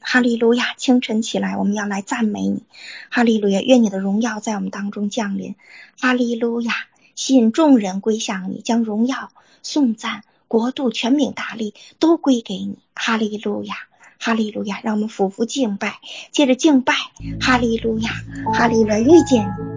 哈利路亚！清晨起来，我们要来赞美你。哈利路亚！愿你的荣耀在我们当中降临。哈利路亚！吸引众人归向你，将荣耀、颂赞、国度、权柄、大力都归给你。哈利路亚！哈利路亚！让我们俯伏敬拜，接着敬拜。哈利路亚！哈利路亚！遇见你。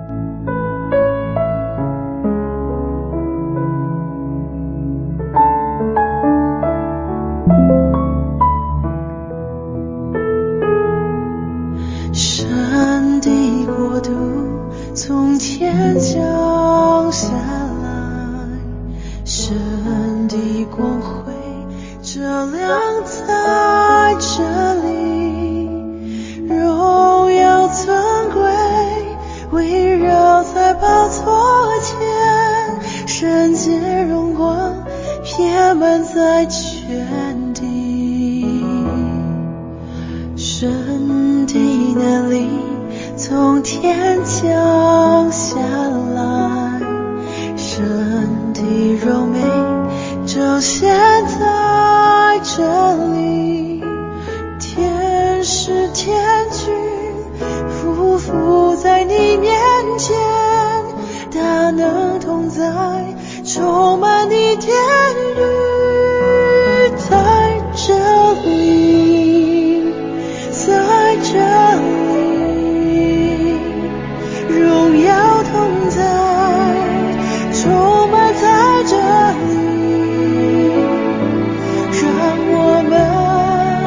神的国度从天降下来，神的光辉照亮在这里，荣耀尊贵围绕在宝座前，圣洁荣光遍满在全地，神的能力从天降下来，神的柔美彰显在这里，天使天军匍匐在你面前，大能同在充满你殿宇，在这里，在这里，荣耀同在充满在这里，让我们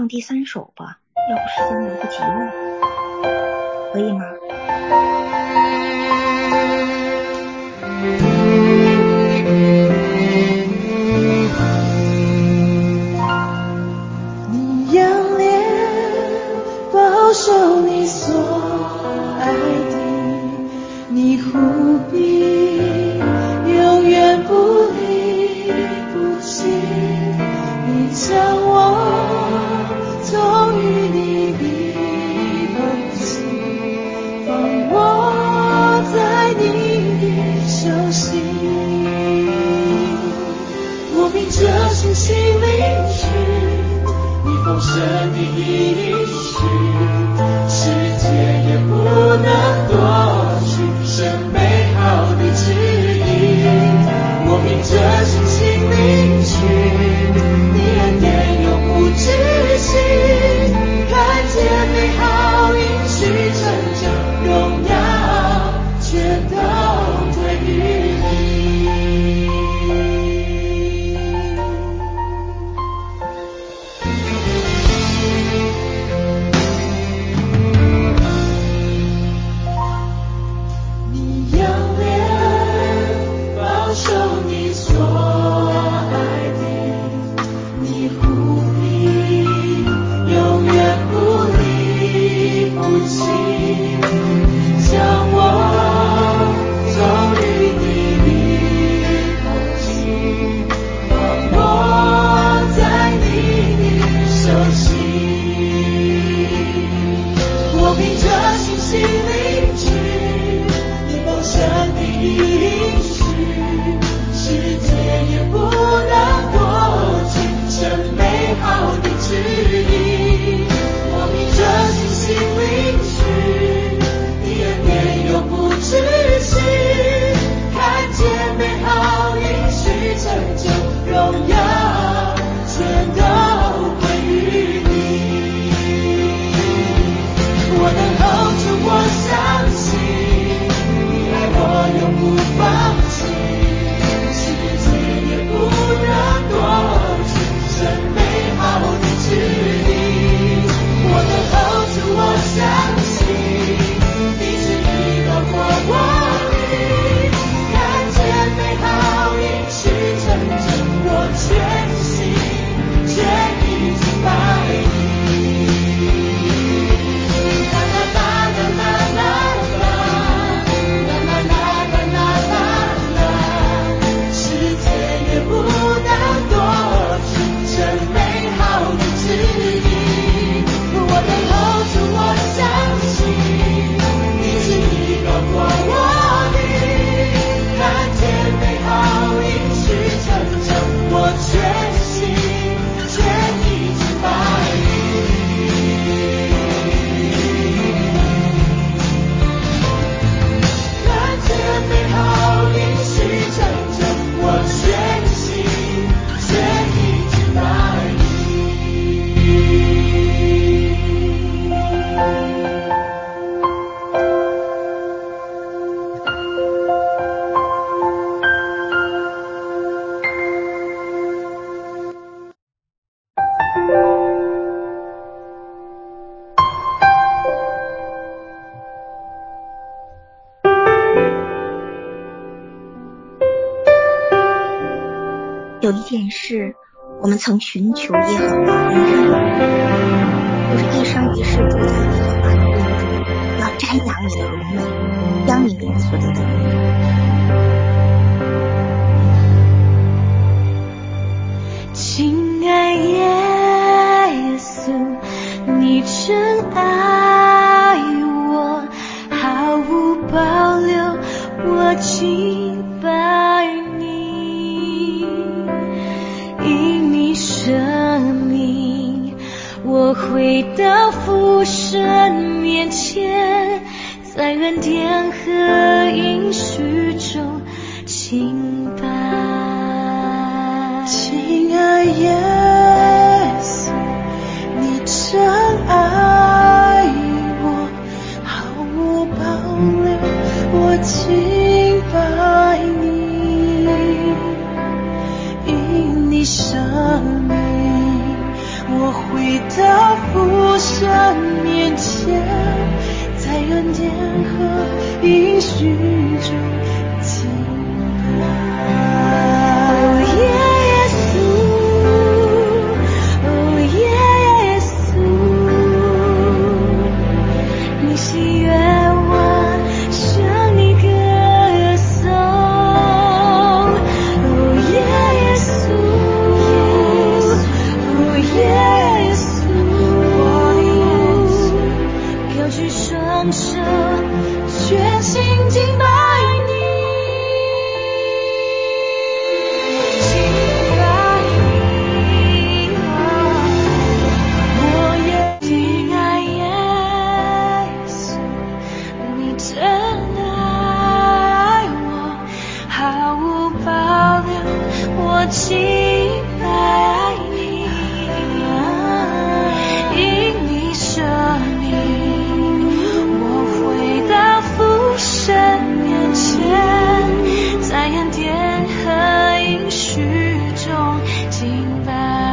唱第3首吧，要不时间来不及了，可以吗？ 你仰脸保守你所爱的，你护庇永远不离不弃，你将我从于你的风起，放我在你的手心，我凭着信心领取你丰盛的应许，世界也不能夺取神美好的旨意，我凭着信心领取你恩典永不止息，看见美好应许成就，荣耀全都归于你。你仰脸保守你所爱的，你护庇永远不离不弃，将我从于你的风起，放我在你的手心，我凭着信心领取你丰盛的应许，世界也不能夺取神美好的旨意，我凭着信心领取你恩典永不止息，看见美好应许成就，荣耀全都归于你，我等候主，我相信你爱我永不放弃，世界也不能夺取神美好的旨意，我等候主，我相信你旨意高过我的，看见美好应许成就，我全心全意敬拜你。啦啦啦啦啦啦啦啦啦啦啦，世界也不能夺取神美好的旨意，我等候主，我相信你旨意高过我的，看见美好应许成就，我全心全意敬拜你，看见美好应许成就，我全心全意敬拜你。 有一件事，我们曾寻求耶和华，仍是有余，就是一生一世住在耶和华的殿中，要瞻仰你的荣美，将你名所得的荣耀。 亲爱耶稣，你真爱我，毫无保留，我敬拜你，因你生命，我回到父神面前，在恩典和应许中敬拜。亲爱耶稣，你真爱我，毫无保留，我敬拜你，因你生命，我回到神面前，在恩典和应许中敬拜。耶稣，哦耶稣，你喜悦我向你歌颂。哦耶稣，哦耶稣，我的眼睛高举双手，全心敬拜你。敬拜你，因你舍命，我回到父神面前，在恩典和应许中敬拜。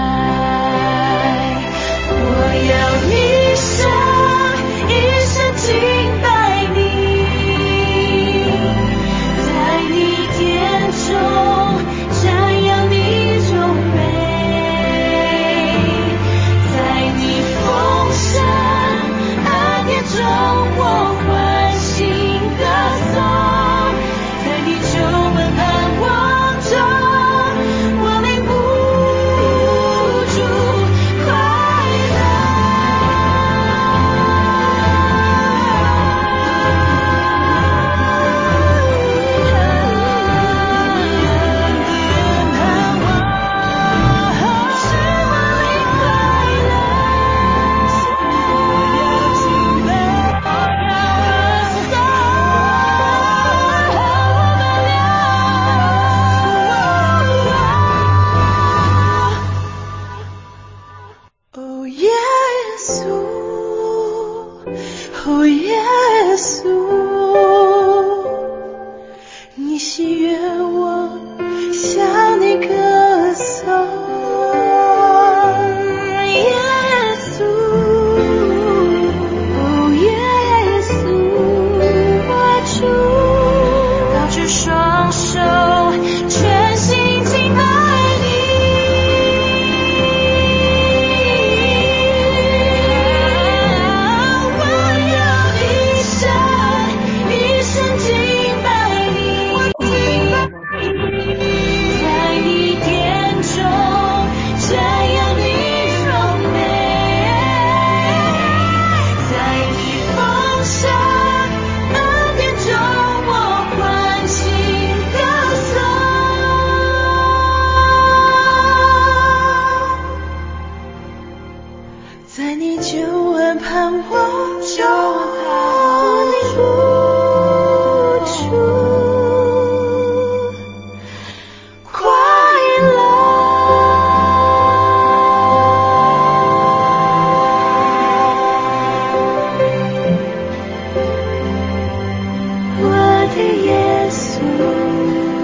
我要一生敬拜你，在你殿中瞻仰你荣美，在你丰盛恩典中我欢欣歌颂，在你救恩盼望中我领不住快哦耶稣，哦耶稣，你喜悦我向你歌颂。耶稣，哦耶稣，我主高举双手，全心敬拜你。在你殿中瞻仰你荣美，在你丰盛恩典中我欢欣歌颂，在你救恩盼望中不住快乐。我的耶稣。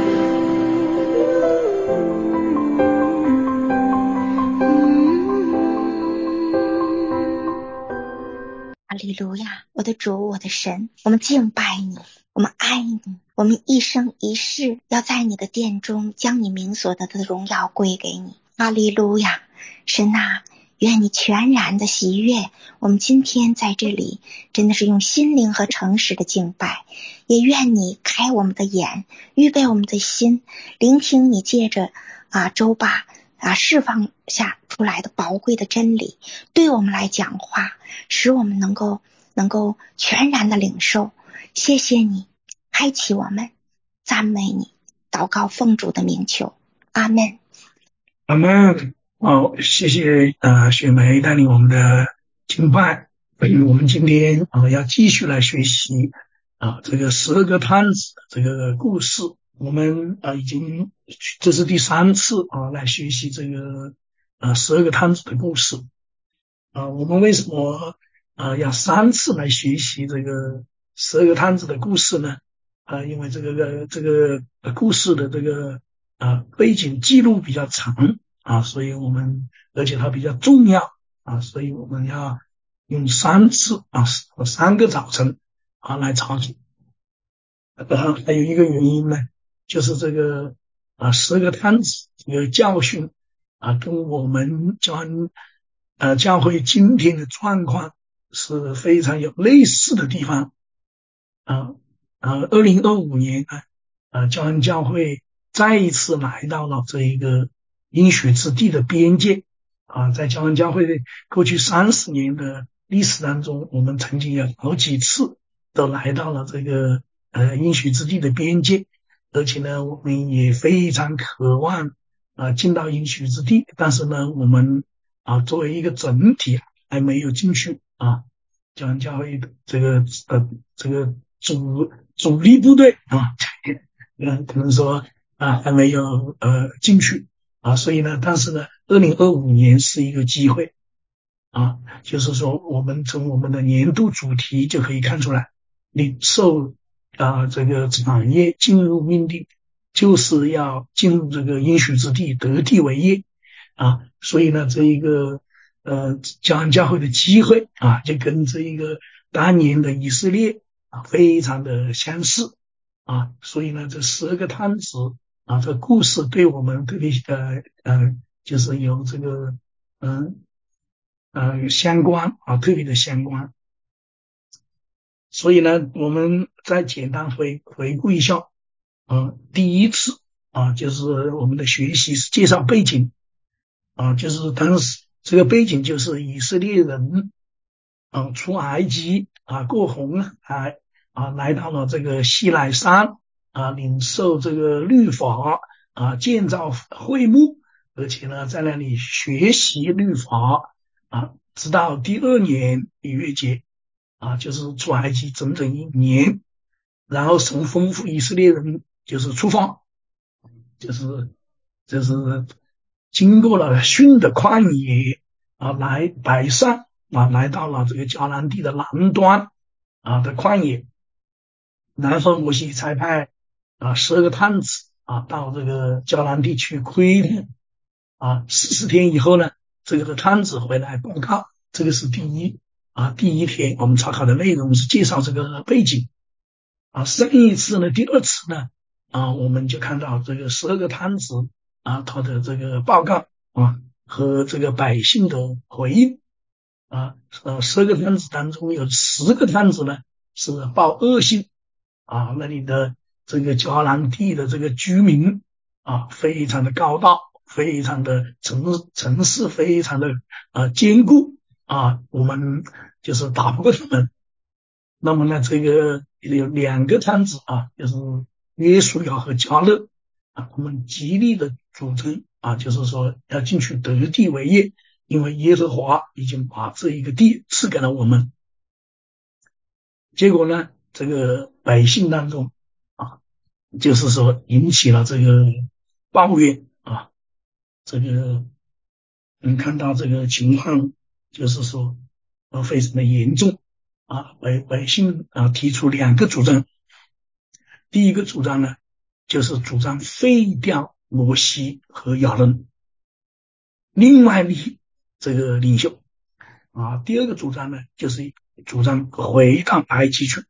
哈利路亚，我的主，我的神，我们敬拜你，我们爱你，我们一生一世要在你的殿中将你名所得的荣耀归给你。哈利路亚，神啊，愿你全然的喜悦我们今天在这里真的是用心灵和诚实的敬拜，也愿你开我们的眼，预备我们的心，聆听你借着周爸释放下出来的宝贵的真理，对我们来讲话，使我们能够全然的领受。谢谢你开启我们，赞美你，祷告奉主的名求，阿们。 阿们。好，谢谢雪梅带领我们的敬拜。我们今天要继续来学习这个12个探子的这个故事。我们已经这是第3次来学习这个12个探子的故事。我们为什么要3次来学习这个12个探子的故事呢？因为这个故事的这个背景记录比较长所以我们而且它比较重要所以我们要用3次3个早晨来查主。还有一个原因呢，就是这个12个探子这个教训跟我们教会今天的状况是非常有类似的地方。2025年教安教会再一次来到了这一个应许之地的边界。在教安教会过去30年的历史当中，我们曾经有好几次都来到了这个应许之地的边界，而且呢，我们也非常渴望进到应许之地，但是呢，我们作为一个整体还没有进去教安教会的这个主力部队可能说还没有进去所以呢，但是呢，2025年是一个机会就是说我们从我们的年度主题就可以看出来，领受这个产业进入命令，就是要进入这个应许之地，得地为业所以呢，这一个教安教会的机会就跟这一个当年的以色列非常的相似所以呢，这12个探子这故事对我们特别就是有这个相关特别的相关。所以呢，我们再简单回顾一下第一次就是我们的学习是介绍背景就是当时这个背景就是以色列人出埃及过红海来到了这个西奈山领受这个律法建造会幕，而且呢在那里学习律法直到第2年逾越节就是出埃及整整1年，然后神吩咐以色列人就是出发，就是经过了逊的旷野来北上来到了这个迦南地的南端的旷野，然后摩西才派12个探子到这个迦南地去窥探40天以后呢，这个探子回来报告，这个是第一天我们查考的内容是介绍这个背景上一次呢，第2次呢我们就看到这个12个探子他的这个报告和这个百姓的回应12个探子当中有10个探子呢是报恶信那里的这个迦南地的这个居民非常的高大，非常的城市非常的坚固我们就是打不过他们。那么呢，这个有2个探子就是约书亚和迦勒他们极力的主张就是说要进去得地为业，因为耶和华已经把这一个地赐给了我们。结果呢，这个百姓当中就是说引起了这个抱怨这个看到这个情况就是说非常的严重百姓提出2个主张。第一个主张呢，就是主张废掉摩西和亚伦，另外这个领袖第二个主张呢，就是主张回到埃及去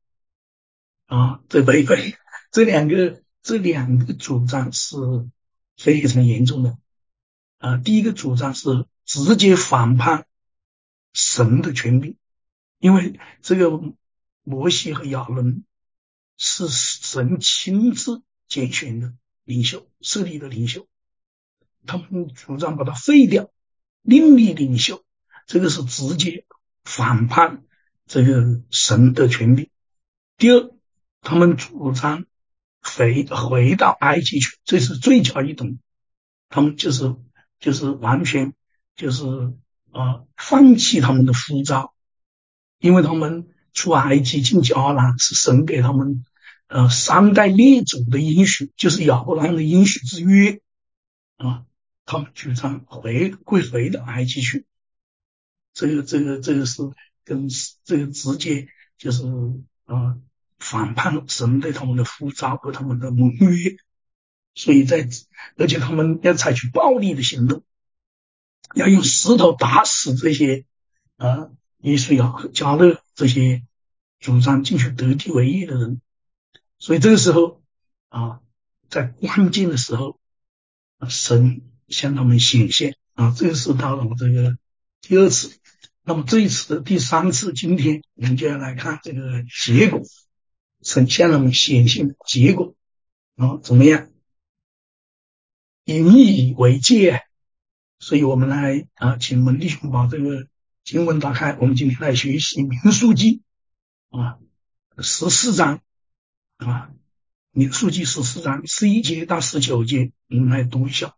这两个主张是非常严重的第一个主张是直接反叛神的权柄，因为这个摩西和亚伦是神亲自拣选的领袖，设立的领袖，他们主张把它废掉，另立领袖，这个是直接反叛这个神的权柄。第二，他们主张回到埃及去，这是罪加一等，他们就是完全就是放弃他们的呼召，因为他们出埃及进迦南是神给他们3代列祖的应许，就是亚伯拉罕的应许之约他们主张回到埃及去，这个是跟这个直接就是反叛神对他们的呼召和他们的盟约，所以而且他们要采取暴力的行动，要用石头打死这些以赛亚和迦勒这些主张进去得地为业的人。所以这个时候在关键的时候，神向他们显现这个是到了这个第二次。那么这一次的第三次，今天我们就要来看这个结果，神向他们显现的结果怎么样？以密为戒。所以我们来请门弟兄把这个经文打开，我们今天来学习民数记14章民数记14章11节到19节，我们来读一下。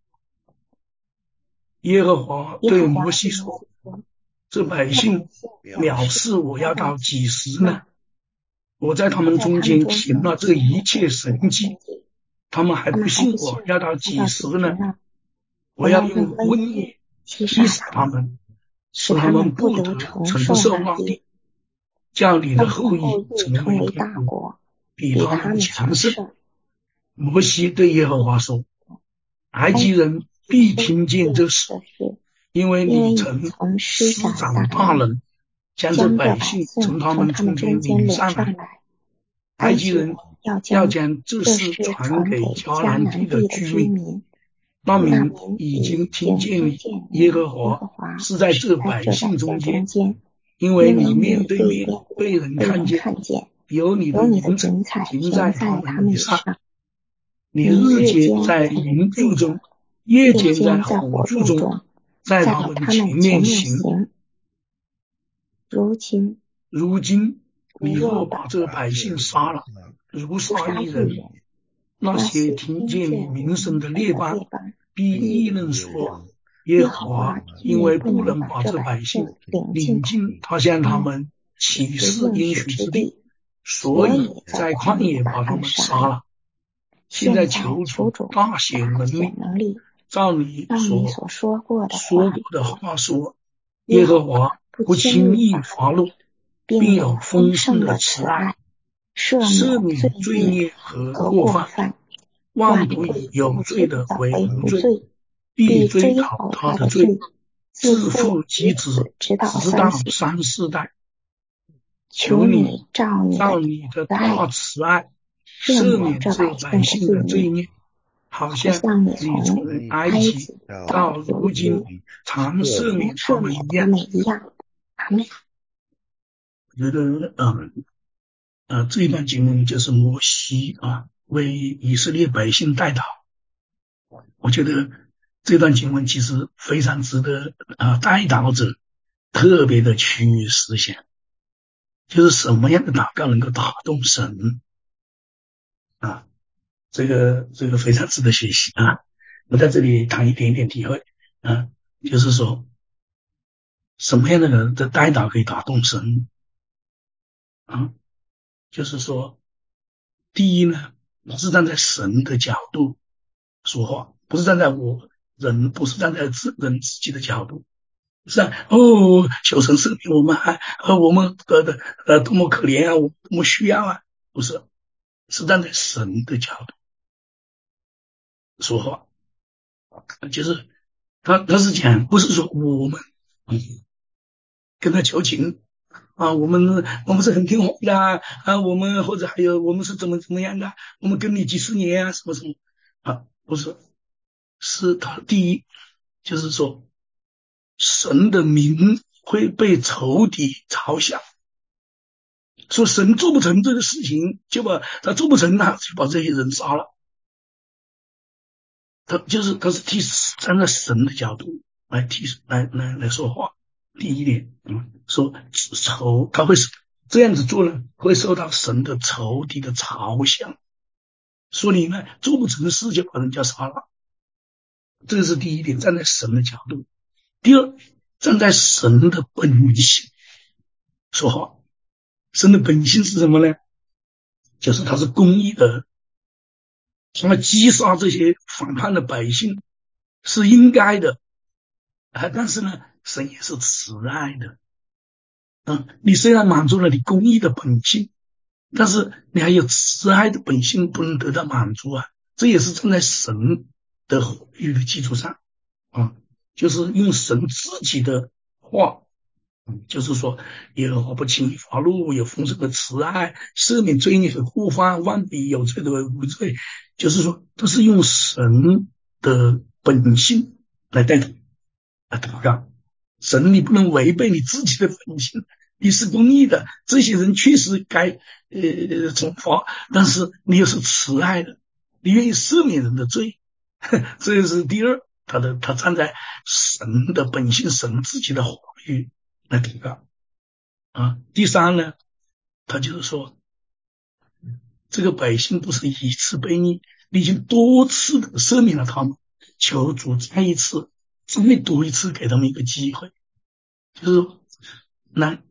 耶和华对摩西说：这百姓藐视我要到几时呢？我在他们中间行了这一切神迹，他们还不信我，要到几时呢？我要用瘟疫击杀他们，使他们不得承受那地，叫你的后裔成为大国，比他们强盛。摩西对耶和华说：埃及人必听见这事，因为你曾施展大能，将这百姓从他们中间领上来。埃及人要将这事传给迦南地的居民，那民已经听见你耶和华是在这百姓中间，因为你面对面被人看见，有你的云彩停在他们以上，你日间在云柱中，夜间在火柱中，在他们前面行。如今你若把这百姓杀了，如杀一人，那些听见你名声的列邦必议论说：耶和华因为不能把这百姓领进他向他们起誓应许之地，所以在旷野把他们杀了。现在求主大显能力，照你所说过的话说，耶和华不轻易发怒，并有丰盛的慈爱，赦免罪孽和过犯，万不以有罪的为无罪，必追讨他的罪，自父及子，直到三四代。求你照你的大慈爱，赦免这百姓的罪孽，好像你从埃及到如今常赦免他们一样。阿们。我觉得这一段经文就是摩西为以色列百姓代祷。我觉得这段经文其实非常值得代祷者特别的去思想，就是什么样的祷告能够打动神这个非常值得学习我在这里谈一点点体会就是说什么样的人的代祷可以打动神就是说第一呢，我是站在神的角度说话，不是站在不是站在人自己的角度，是求神赦免我们我们多么可怜我多么需要不是，是站在神的角度说话，就是他是讲，不是说我们跟他求情我们是很听话的我们或者还有我们是怎么样的，我们跟你几十年什么什么不是，是他第一就是说神的名会被仇敌嘲笑，说神做不成这个事情，就把他做不成就把这些人杀了。他是站在神的角度来说话。第一点说他会这样子做呢，会受到神的仇敌的嘲笑，说你呢做不成事就把人家杀了，这是第一点，站在神的角度。第二，站在神的本性说话。神的本性是什么呢？就是他是公义的，什么击杀这些反叛的百姓是应该的但是呢神也是慈爱的你虽然满足了你公义的本性，但是你还有慈爱的本性不能得到满足这也是站在神的话语的基础上就是用神自己的话就是说耶和华不轻易发怒，有丰盛的慈爱，赦免罪孽和过犯，万比有罪的为无罪。就是说都是用神的本性来代祷告。神你不能违背你自己的本性，你是公义的，这些人确实该惩罚，但是你又是慈爱的，你愿意赦免人的罪。这是第二，他站在神的本性，神自己的话语来祷告啊。第三呢，他就是说这个百姓不是一次背逆，你已经多次的赦免了他们，求主再多一次给他们一个机会，就是来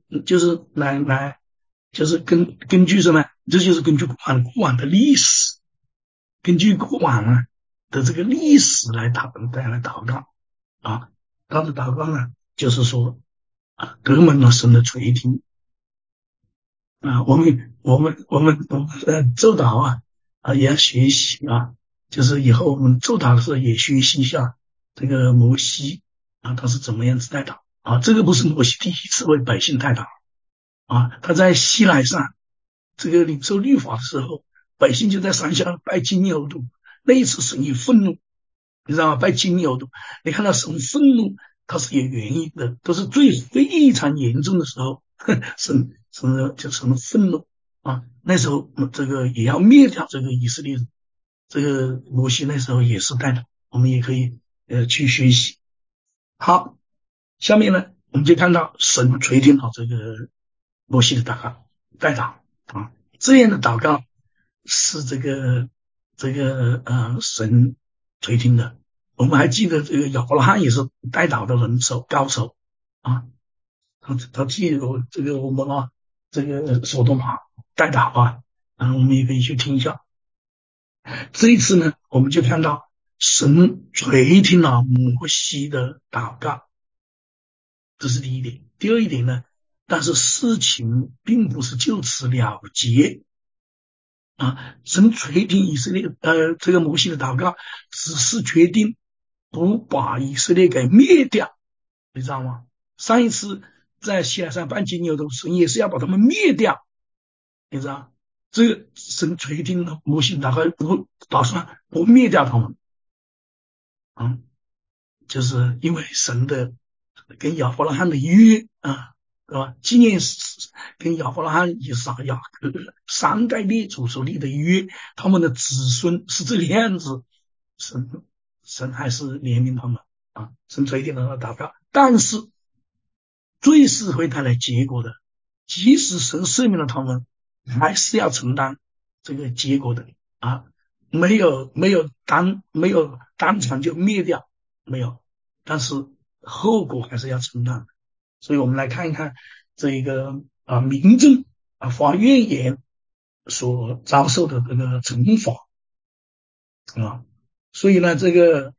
就是根据什么？这就是根据过往的历史，根据过往的这个历史来祷告啊。他的祷告呢，就是说得蒙了神的垂听啊。我们周祷也要学习啊，就是以后我们周祷的时候也学习一下这个摩西他是怎么样子代祷啊。这个不是摩西第一次为百姓代祷啊，他在西奈山这个领受律法的时候，百姓就在山下拜金牛犊，那一次神也愤怒，你知道吗？拜金牛犊，你看到神愤怒，它是有原因的，都是非常严重的时候，神愤怒啊。那时候这个也要灭掉这个以色列人，这个摩西那时候也是带的，我们也可以去学习。好，下面呢我们就看到神垂听了这个摩西的祷告代祷啊，这样的祷告是这个神垂听的。我们还记得这个亚伯拉罕也是代祷的高手啊，他记录这个我们这个所多玛代祷我们也可以去听一下。这一次呢，我们就看到神垂听了摩西的祷告，这是第一点。第二一点呢，但是事情并不是就此了结神垂听以色列这个摩西的祷告，只是决定不把以色列给灭掉，你知道吗？上一次在西奈山拜金牛犊，神也是要把他们灭掉，你知道这个神垂听了摩西祷告，不打算不灭掉他们就是因为神的跟亚伯拉罕的约对吧？纪念跟亚伯拉罕、以撒、雅各三代列祖所立的约，他们的子孙是这个样子，神还是怜悯他们神垂听了祷告，但是罪是会带来结果的，即使神赦免了他们，还是要承担这个结果的没有当场就灭掉，没有，但是后果还是要承担的。所以我们来看一看这个民众发怨言所遭受的这个惩罚所以呢，这个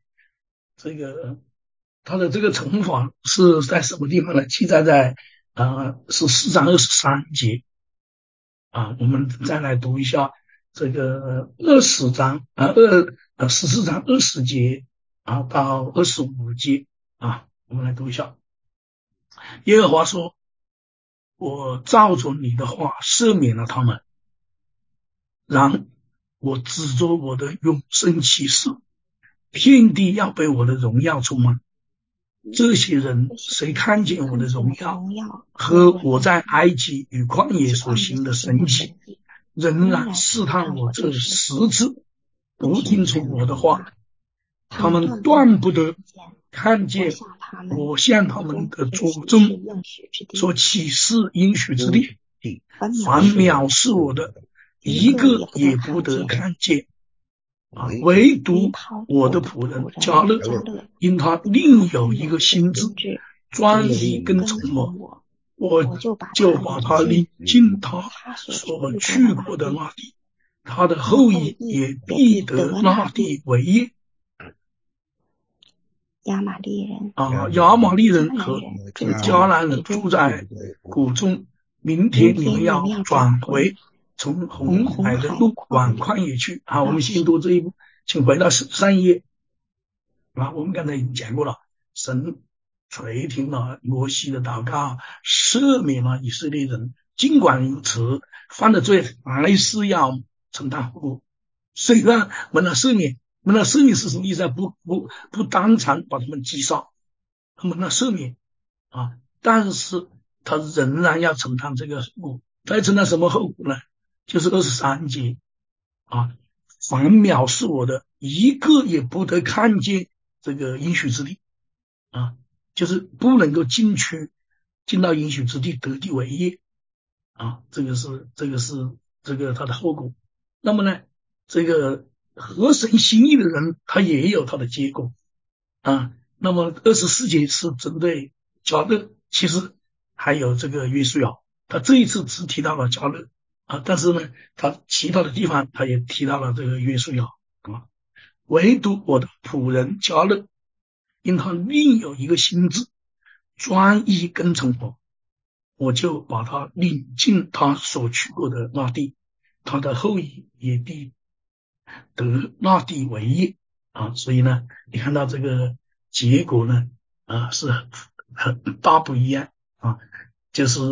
他的这个惩罚是在什么地方呢？记载在是4章23节我们再来读一下这个14章14章20节到25节我们来读一下。耶和华说，我照着你的话赦免了他们，然我指着我的永生启示，遍地要被我的荣耀充满。这些人谁看见我的荣耀和我在埃及与旷野所行的神迹，仍然试探我这10次，不听从我的话，他们断不得看见我向他们的祖宗所启示应许之地，凡藐视我的一个也不得看见唯独我的仆人迦勒，因他另有一个心志，专一跟从我，我就把他领进他所去过的那地，他的后裔也必得那地为业。 亚玛利人和迦南人住在谷中，明天你们要转回，从红海的路往旷野去我们先读这一步，请回到上一页我们刚才已经讲过了，神垂听了摩西的祷告，赦免了以色列人。尽管如此，犯的罪还是要承担后果。虽然蒙了赦免，蒙了赦免是什么意思啊？不当场把他们击杀，蒙了赦免啊，但是他仍然要承担这个后果。他要承担什么后果呢？就是23节啊，凡藐视我的，一个也不得看见这个应许之地啊，就是不能够进到应许之地得地为业啊，这个是他的后果。那么呢，这个合神心意的人，他也有他的结果啊。那么24节是针对迦勒，其实还有这个约书亚，他这一次只提到了迦勒啊，但是呢，他其他的地方他也提到了这个约书亚啊。唯独我的仆人迦勒，因他另有一个心志，专一跟从我就把他领进他所去过的那地，他的后裔也必得那地为业啊。所以呢，你看到这个结果呢是很大不一样啊，就是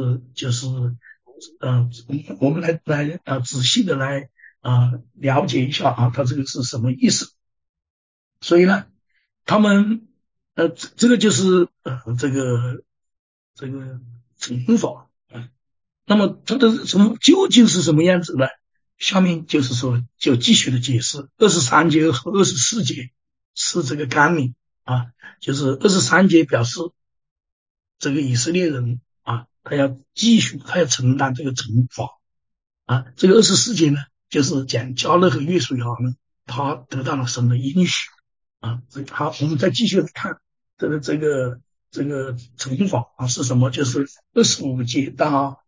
我们来仔细的来了解一下啊，他这个是什么意思。所以呢，他们这个就是这个惩罚啊。那么它的究竟是什么样子呢？下面就是说就继续的解释，23节和24节是这个纲领啊，就是23节表示这个以色列人啊，他要承担这个惩罚啊。这个24节呢，就是讲迦勒和约书亚呢，他得到了神的应许啊。好，我们再继续看这个惩罚啊是什么？就是25节到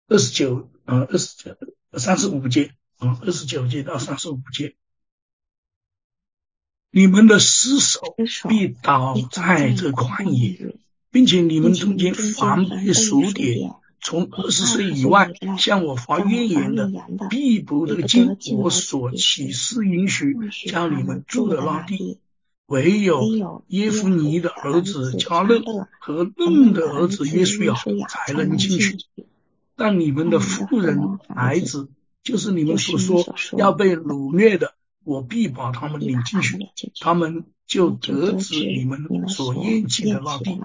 29、35节啊，29节到35节，你们的尸首必倒在这旷野，并且你们中间凡被数点从20岁以外向我发怨言的，必不得进我所启示应许叫你们住的那地。唯有耶夫尼的儿子迦勒和嫩的儿子约书亚才能进去。但你们的妇人孩子，就是你们所说要被掳掠的，我必把他们领进去，他们就得知你们所厌弃的那地。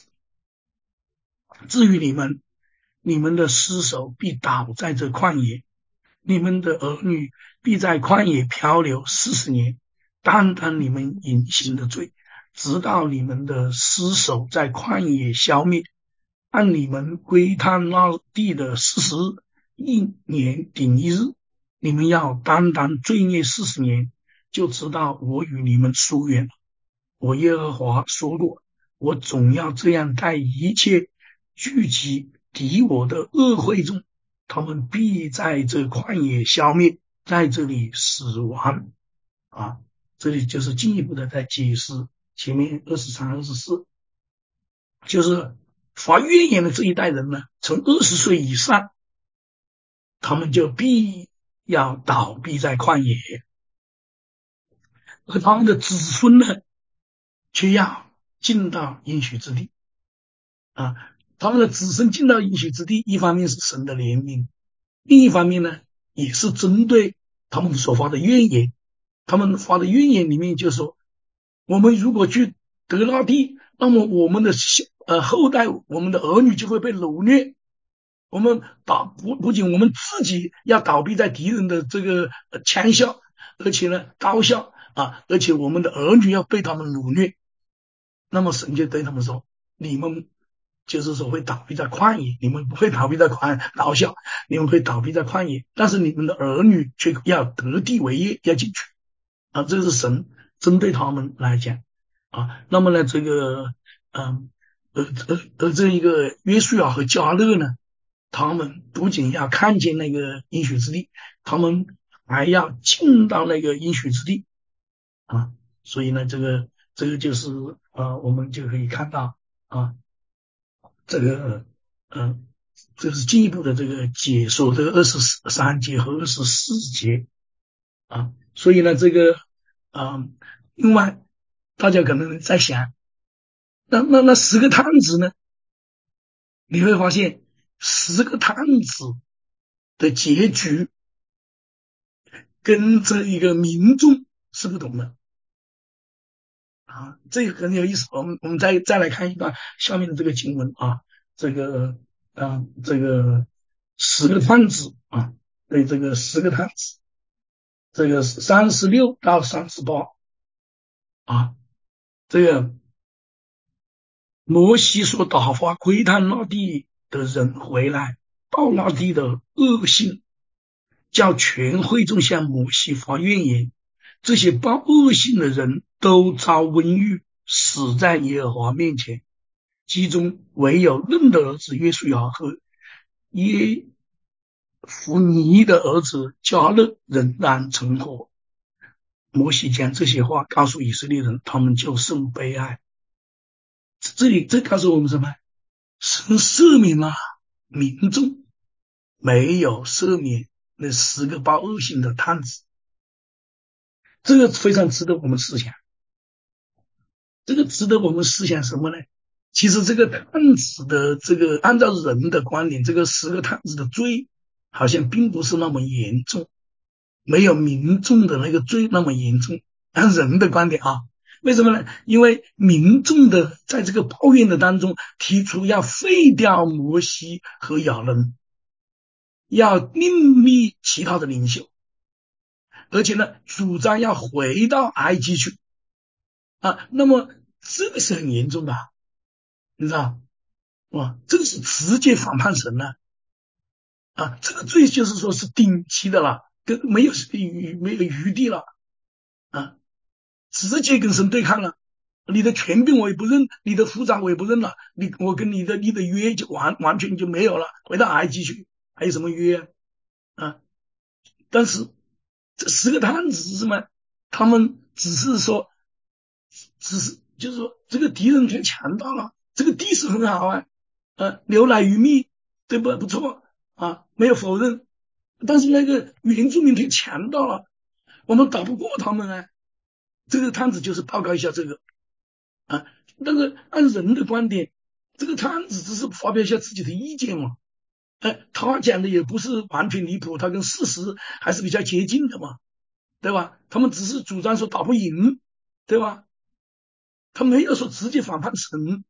至于你们的尸首必倒在这旷野，你们的儿女必在旷野漂流40年，担当你们隐形的罪，直到你们的尸首在旷野消灭。按你们归探那地的40日，一年顶一日，你们要担当罪孽40年，就知道我与你们疏远了。我耶和华说过，我总要这样待一切聚集敌我的恶会众，他们必在这旷野消灭，在这里死亡啊。这里就是进一步的在解释前面23、24，就是发怨言的这一代人呢，从20岁以上，他们就必要倒闭在旷野，而他们的子孙呢，却要进到应许之地啊。他们的子孙进到应许之地，一方面是神的怜悯，另一方面呢，也是针对他们所发的怨言。他们发的怨言里面就说，我们如果去得那地，那么我们的后代，我们的儿女就会被掳掠。我们不仅我们自己要倒闭在敌人的这个枪下，而且呢刀下啊，而且我们的儿女要被他们掳掠。那么神就对他们说，你们就是说会倒闭在旷野，你们不会倒闭在刀下，你们会倒闭在旷野，但是你们的儿女却要得地为业，要进去啊。这是神针对他们来讲啊。那么呢，这个这一个约书亚和迦勒呢，他们不仅要看见那个应许之地，他们还要进到那个应许之地啊。所以呢，这个就是我们就可以看到啊，这个这是进一步的这个解说这个23节和24节啊。所以呢，这个另外大家可能在想， 那10个探子呢？你会发现10个探子的结局跟这一个民众是不同的啊，这个很有意思。我们再来看一段下面的这个经文啊，这个10个探子啊，对，这个10个探子，这个36到38啊，这个摩西说打发窥探那地的人回来，报那地的恶行，叫全会众向摩西发怨言。这些报恶行的人都遭瘟疫，死在耶和华面前。其中唯有嫩的儿子约书亚和耶孚尼的儿子迦勒仍然存活。摩西将这些话告诉以色列人，他们就甚悲哀。这告诉我们什么？神赦免了民众，没有赦免那10个报恶行的探子。这个非常值得我们思想。这个值得我们思想什么呢？其实这个探子的这个按照人的观点，这个10个探子的罪好像并不是那么严重，没有民众的那个罪那么严重。按人的观点啊，为什么呢？因为民众的在这个抱怨的当中提出要废掉摩西和亚伦，要另立其他的领袖，而且呢主张要回到埃及去啊，那么这个是很严重的，你知道哇，这个是直接反叛神了啊，这个罪就是说是顶级的了，跟没有余地了啊，直接跟神对抗了。你的权柄我也不认，你的副长我也不认了，我跟你的约就完全就没有了，回到埃及去还有什么约啊？但是这10个探子是什么？他们只是就是说这个敌人太强大了，这个地势很好啊，牛奶鱼蜜，对不？不错啊，没有否认。但是那个原住民太强大了，我们打不过他们啊。这个探子就是报告一下这个啊，那个按人的观点，这个探子只是发表一下自己的意见嘛，他讲的也不是完全离谱，他跟事实还是比较接近的嘛，对吧？他们只是主张说打不赢，对吧？他没有说直接反叛神。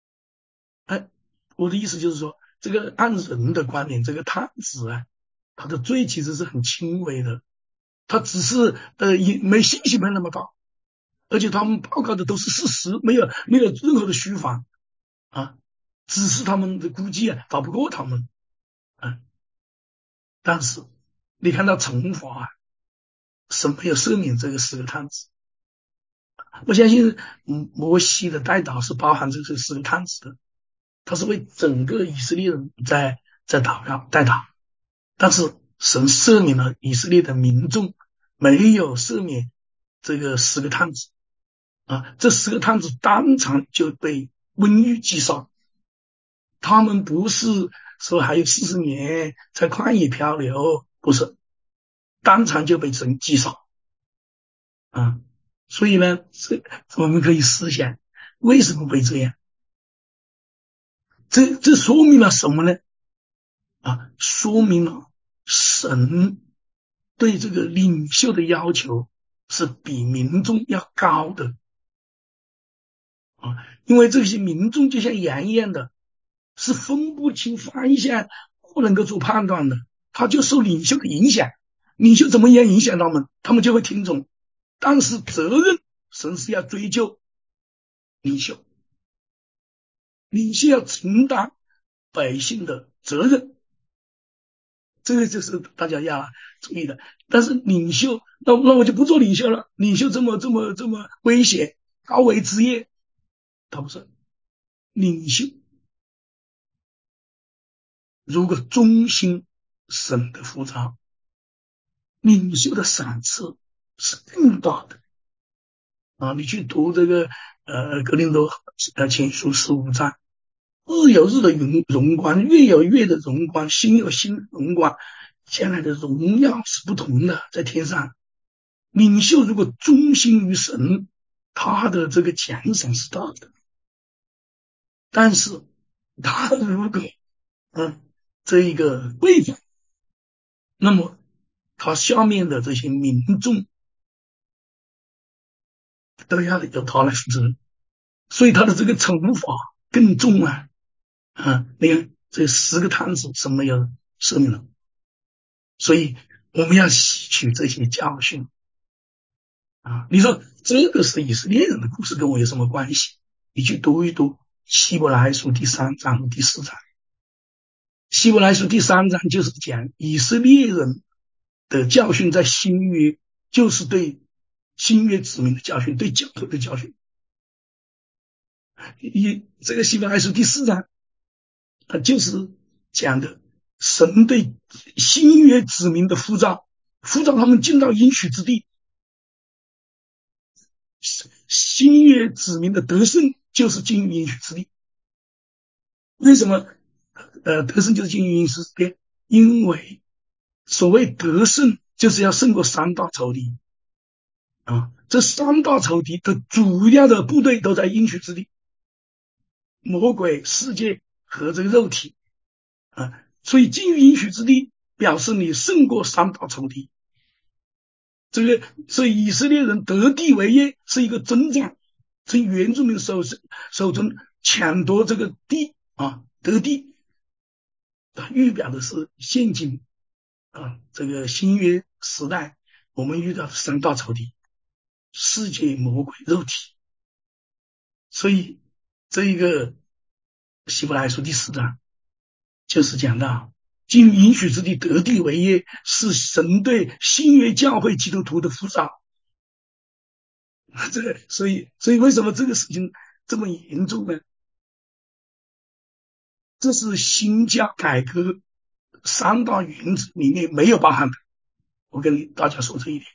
我的意思就是说，这个按人的观点，这个探子啊，他的罪其实是很轻微的，他只是也没信息没那么大，而且他们报告的都是事实，没有任何的虚谎啊，只是他们的估计啊打不过他们啊。但是你看到惩罚啊，神没有赦免这个10个探子。我相信摩西的代祷是包含这个10个探子的，他是为整个以色列人在祷告代祷，但是神赦免了以色列的民众，没有赦免这个10个探子啊，这10个探子当场就被瘟疫击杀。他们不是说还有40年在旷野漂流，不是，当场就被神击杀啊。所以呢，我们可以思想为什么会这样？这说明了什么呢？啊，说明了神对这个领袖的要求是比民众要高的啊，因为这些民众就像羊一样的，是分不清方向，不能够做判断的，他就受领袖的影响，领袖怎么样影响他们，他们就会听从。但是责任，神是要追究领袖，领袖要承担百姓的责任，这个就是大家要注意的。但是领袖，那我就不做领袖了，领袖这么危险，高危职业，他不是领袖。如果忠心神的呼召，领袖的赏赐是更大的啊！你去读这个格林多前书15章，日有日的荣光，月有月的荣光，星有星的荣光，将来的荣耀是不同的，在天上。领袖如果忠心于神，他的这个奖赏是大的但是他如果这一个违反，那么他下面的这些民众都要由他来负责任，所以他的这个惩罚更重啊！你看这10个探子什么要赦免了，所以我们要吸取这些教训啊！你说这个是以色列人的故事，跟我有什么关系？你去读一读希伯来书第3章和第4章。希伯来书第3章就是讲以色列人的教训，在新约就是对新约子民的教训，对教会的教训。这个希伯来书第4章就是讲的神对新约子民的呼召他们进到应许之地。新约子民的得胜就是进入应许之地。为什么得胜就是进入应许之地？因为所谓得胜就是要胜过3大仇敌这3大仇敌的主要的部队都在应许之地，魔鬼、世界和这个肉体所以进入应许之地表示你胜过3大仇敌。这个所以以色列人得地为业是一个征战，从原住民手中抢夺这个地得地，预表的是现今这个新约时代我们遇到的3大仇敌：世界、魔鬼、肉体。所以这一个希伯来书第4章就是讲到进入应许之地得地为业是神对新约教会基督徒的呼召。所以为什么这个事情这么严重呢？这是新教改革3大原则里面没有包含的，我跟大家说这一点。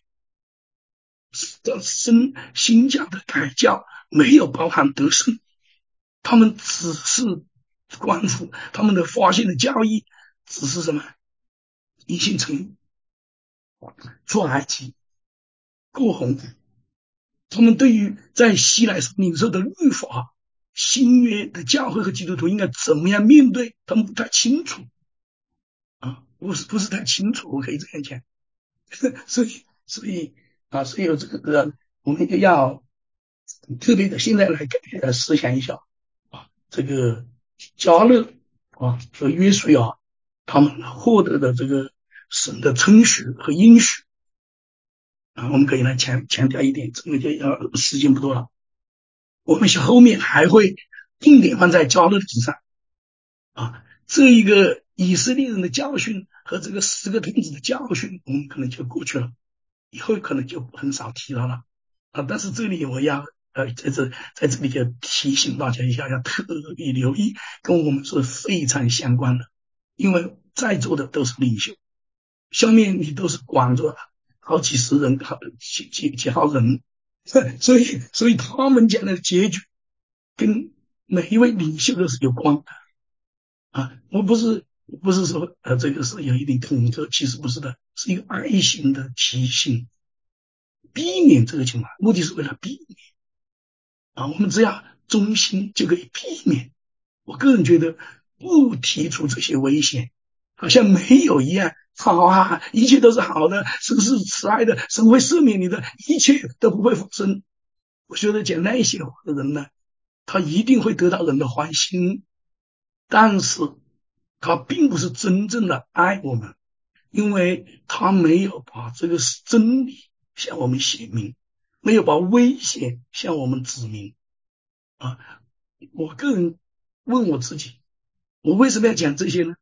新教的改教没有包含得胜，他们只是关乎他们的发现的教义只是什么？因信称义、出埃及、过红海。他们对于在西奈山领受的律法，新约的教会和基督徒应该怎么样面对，他们不太清楚不是太清楚，我可以这样讲。所以有这个我们要特别的现在来思想一下这个迦勒和约书亚他们获得的这个神的称许和应许我们可以来强调一点，这个就要时间不多了，我们后面还会重点放在迦勒的身上这一个以色列人的教训和这个10个探子的教训我们可能就过去了，以后可能就很少提到了但是这里我要在这里就提醒大家一下，要特别留意，跟我们是非常相关的，因为在座的都是领袖，下面你都是管着好几十人几号人，所以他们讲的结局跟每一位领袖都是有关的我不是说这个是有一点恐吓，其实不是的，是一个爱心的提醒，避免这个情况，目的是为了避免我们只要忠心就可以避免。我个人觉得不提出这些危险好像没有一样，好一切都是好的，神是慈爱的，神会赦免你的，一切都不会发生。我觉得讲那些话的人呢，他一定会得到人的欢心，但是他并不是真正的爱我们，因为他没有把这个真理向我们显明，没有把危险向我们指明我个人问我自己，我为什么要讲这些呢？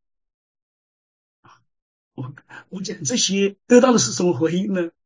我讲这些得到的是什么回应呢？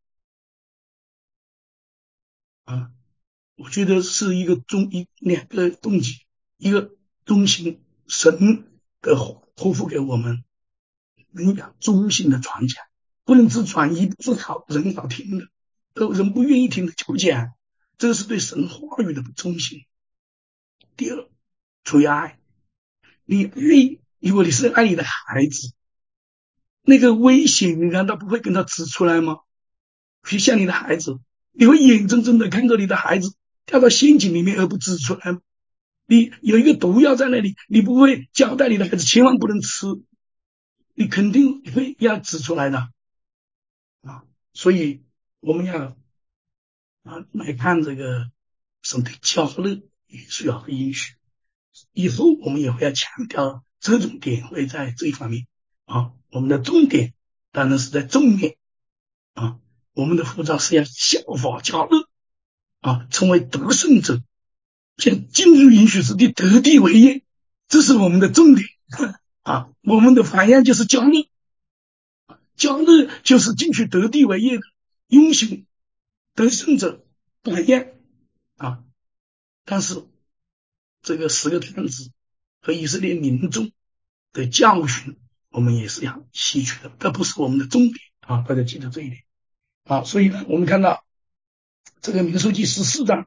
我觉得是两个动机，一个忠心，神的话托付给我们，能讲忠心的传讲，不能只传一部分人好听的，人不愿意听的就不讲，这个是对神话语的不忠心。第二，出于爱，如果你是爱你的孩子，那个危险你难道不会跟他指出来吗？去像你的孩子，你会眼睁睁的看着你的孩子掉到陷阱里面而不指出来吗？ 你有一个毒药在那里，你不会交代你的孩子千万不能吃，你肯定会要指出来的啊。所以我们要来看这个神的教乐也需要和允许。以后我们也会要强调这种点会在这一方面啊。我们的重点当然是在正面啊，我们的护照是要效法教乐啊，成为得胜者，像进入应许之地得地为业，这是我们的重点啊。我们的榜样就是教乐，教乐就是进去得地为业的英雄得胜者榜样啊。但是这个10个探子和以色列民众的教训，我们也是要吸取的，这不是我们的重点啊，大家记得这一点啊。所以呢，我们看到这个民数记14章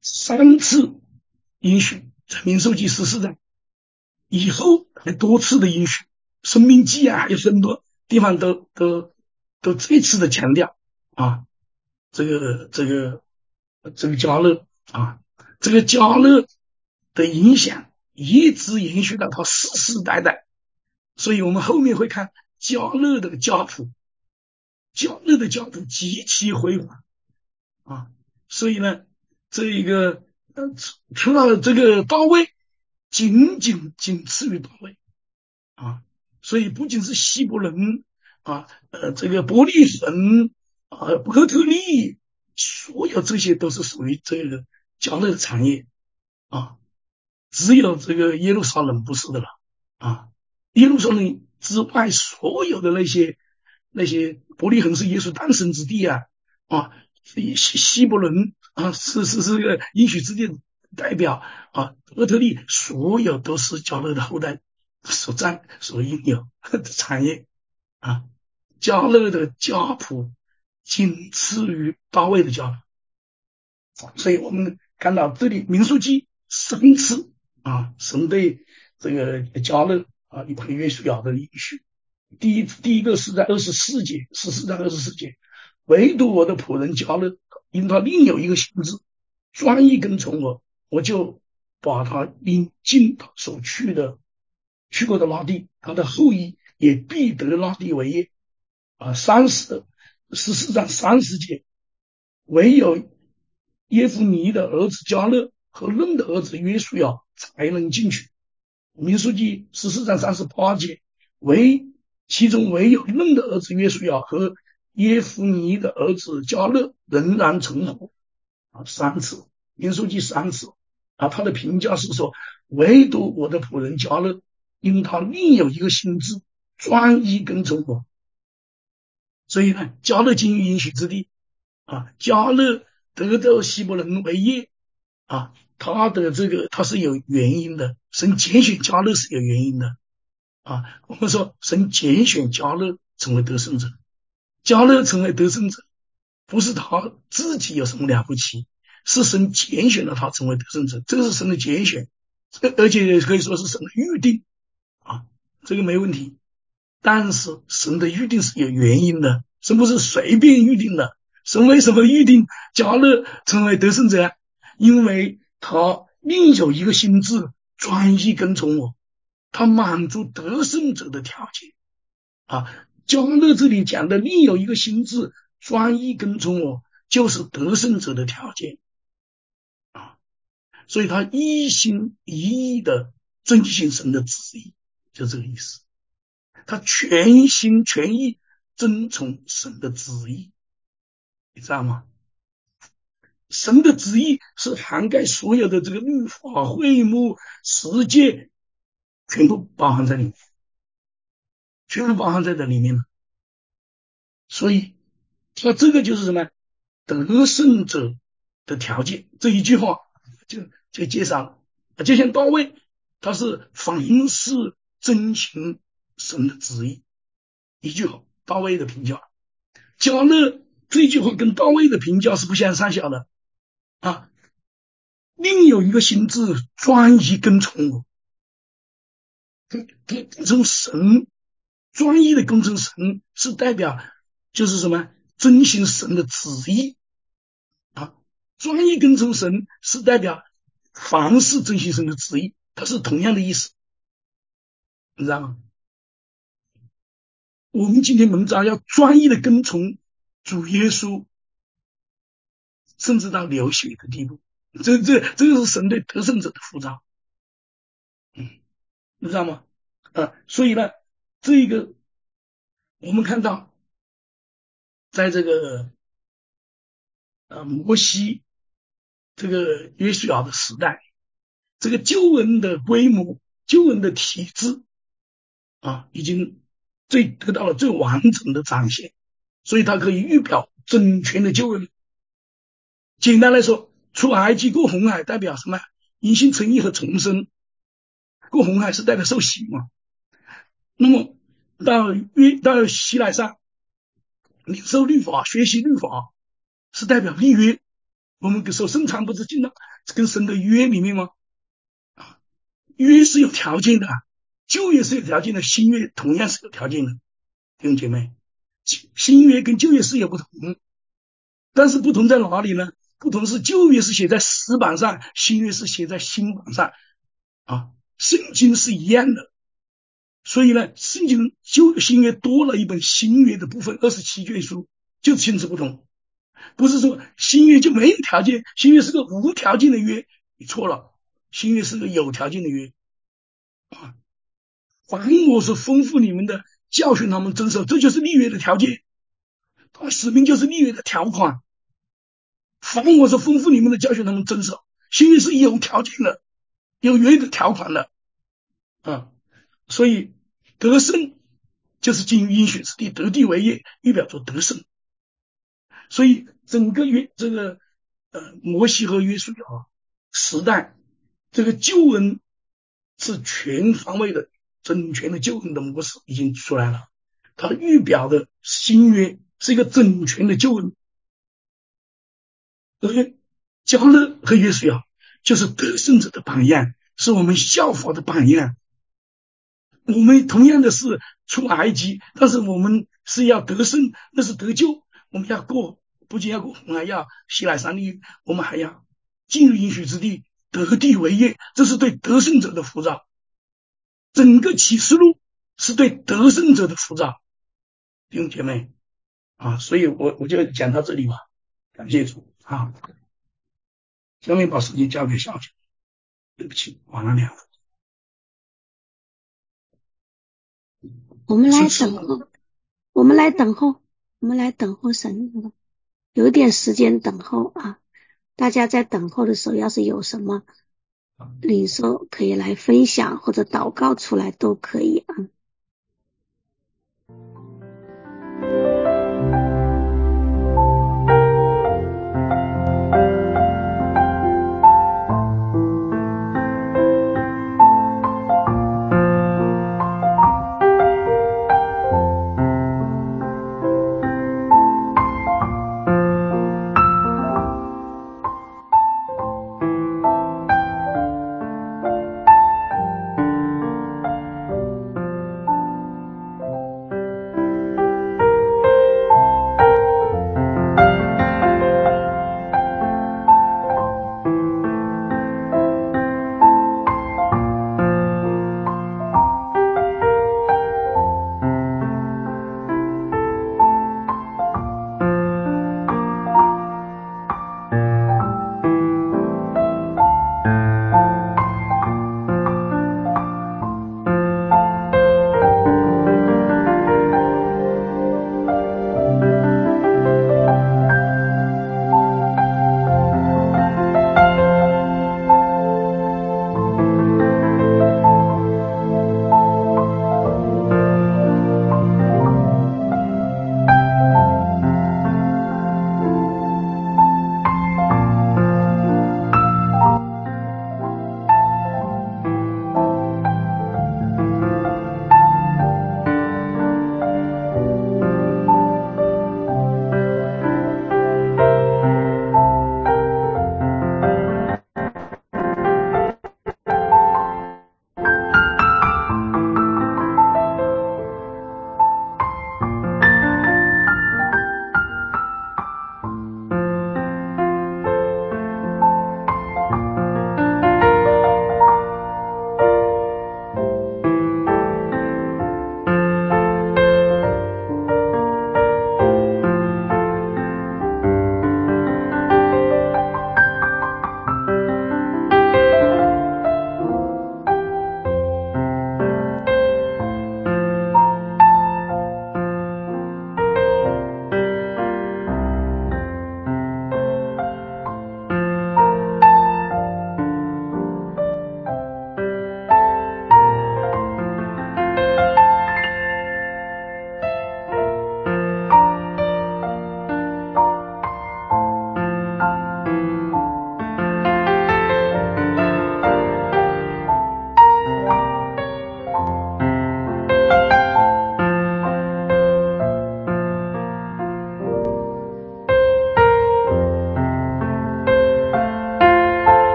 3次允许，在民数记14章以后还多次的允许，生命记啊，还有很多地方都再次的强调啊，这个教乐啊，这个教乐的影响一直延续到他世世代代，所以我们后面会看教乐的家谱，教乐的家谱极其辉煌啊。所以呢，这一个除了这个大卫，仅次于大卫啊。所以不仅是希伯伦啊，这个伯利恒啊，伯特利，所有这些都是属于这个教乐的产业啊。只有这个耶路撒冷不是的了啊。耶路撒冷之外，所有的那些伯利恒是耶稣诞生之地啊啊，希伯伦啊是个应许之地的代表啊，伯特利所有都是教乐的后代所拥有的产业啊。教乐的家谱仅次于大卫的家谱，所以我们看到这里民数记3次啊，神对这个教乐啊有很约书亚的应许。第一个是在24节，14章24节，唯独我的仆人教乐，因他另有一个心志，专一跟从我，我就把他领进他所去过的那地，他的后裔也必得那地为业啊。14章30节，唯有耶夫尼的儿子迦勒和嫩的儿子约书亚才能进去。民数记14章38节，其中唯有嫩的儿子约书亚和耶夫尼的儿子迦勒仍然存活啊。3次民数记3次啊。他的评价是说，唯独我的仆人迦勒，因他另有一个心志，专一跟从我。所以呢，迦勒进入应许之地啊，迦勒得到希伯伦为业啊，他是有原因的，神拣选迦勒是有原因的啊。我们说神拣选迦勒成为得胜者，迦勒成为得胜者不是他自己有什么了不起，是神拣选了他成为得胜者，这个是神的拣选，而且可以说是神的预定啊，这个没问题。但是神的预定是有原因的，神不是随便预定的。神为什么预定迦勒成为得胜者？因为他另有一个心志，专一跟从我，他满足得胜者的条件啊。迦勒这里讲的另有一个心志，专一跟从我，就是得胜者的条件啊。所以他一心一意的遵行神的旨意，就这个意思。他全心全意遵从神的旨意，你知道吗？神的旨意是涵盖所有的这个律法、会幕、十诫，全部包含在里面，全部包含在这里面了。所以他这个就是什么？得胜者的条件。这一句话就介绍了，就像大卫，他是凡事遵行神的旨意。一句话，大卫的评价。迦勒这句话跟大卫的评价是不相上下的啊。另有一个心志，专一跟从我，跟从神，专一的跟从神，是代表就是什么？遵行神的旨意啊。专一跟从神是代表凡是遵行神的旨意，它是同样的意思，你知道吗？我们今天蒙召要专一的跟从主耶稣，甚至到流血的地步，这个是神对得胜者的呼召，你知道吗？所以呢，这个我们看到，在这个摩西这个约书亚的时代，这个救恩的规模、救恩的体制已经得到了最完整的展现，所以它可以预表整全的救恩。简单来说，出埃及过红海代表什么？因信称义和重生。过红海是代表受洗嘛？那么到西奈山领受律法、学习律法，是代表立约。我们说圣餐不是进到跟神的约里面吗？约是有条件的，旧约是有条件的，新约同样是有条件的。弟兄姐妹，新约跟旧约是有不同，但是不同在哪里呢？不同是旧约是写在石板上，新约是写在心板上圣经是一样的，所以呢，圣经新约多了一本新约的部分，27卷书，就是性质不同。不是说新约就没有条件，新约是个无条件的约，你错了，新约是个有条件的约凡我所吩咐你们的，教训他们遵守，这就是立约的条件。他使命就是立约的条款。凡我所吩咐你们的，教训他们遵守。新约是有条件的，有约的条款的所以得胜就是进入应许之地，得地为业，预表着得胜。所以整个摩西和约书亚时代，这个救恩是全方位的、整全的救恩的模式已经出来了。它预表的新约是一个整全的救恩，而迦勒和约书亚就是得胜者的榜样，是我们效法的榜样。我们同样的是出埃及，但是我们是要得胜，那是得救。我们不仅要过红海，要西乃山地，我们还要进入应许之地，得地为业，这是对得胜者的呼召。整个启示录是对得胜者的呼召，弟兄姐妹所以我就讲到这里吧，感谢主下面把时间交给小姐，对不起，晚了2分。 我们来等候神，有点时间等候大家在等候的时候，要是有什么领受可以来分享或者祷告出来都可以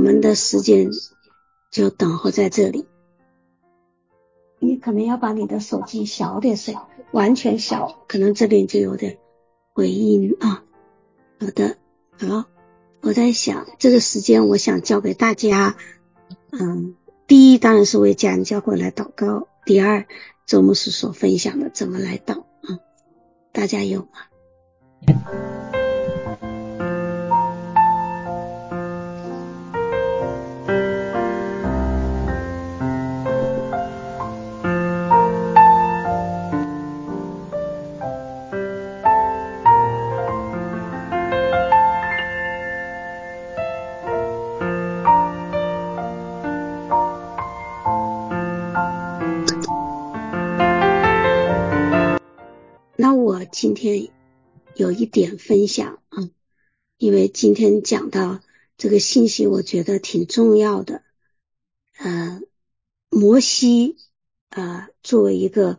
们的时间就等候在这里。你可能要把你的手机小点声，完全小，可能这边就有点回音啊。好的，好，我在想这个时间我想交给大家，第一当然是为家人教会来祷告，第二周牧师所分享的怎么来祷啊，大家有吗？那我今天有一点分享啊，因为今天讲到这个信息我觉得挺重要的。摩西作为一个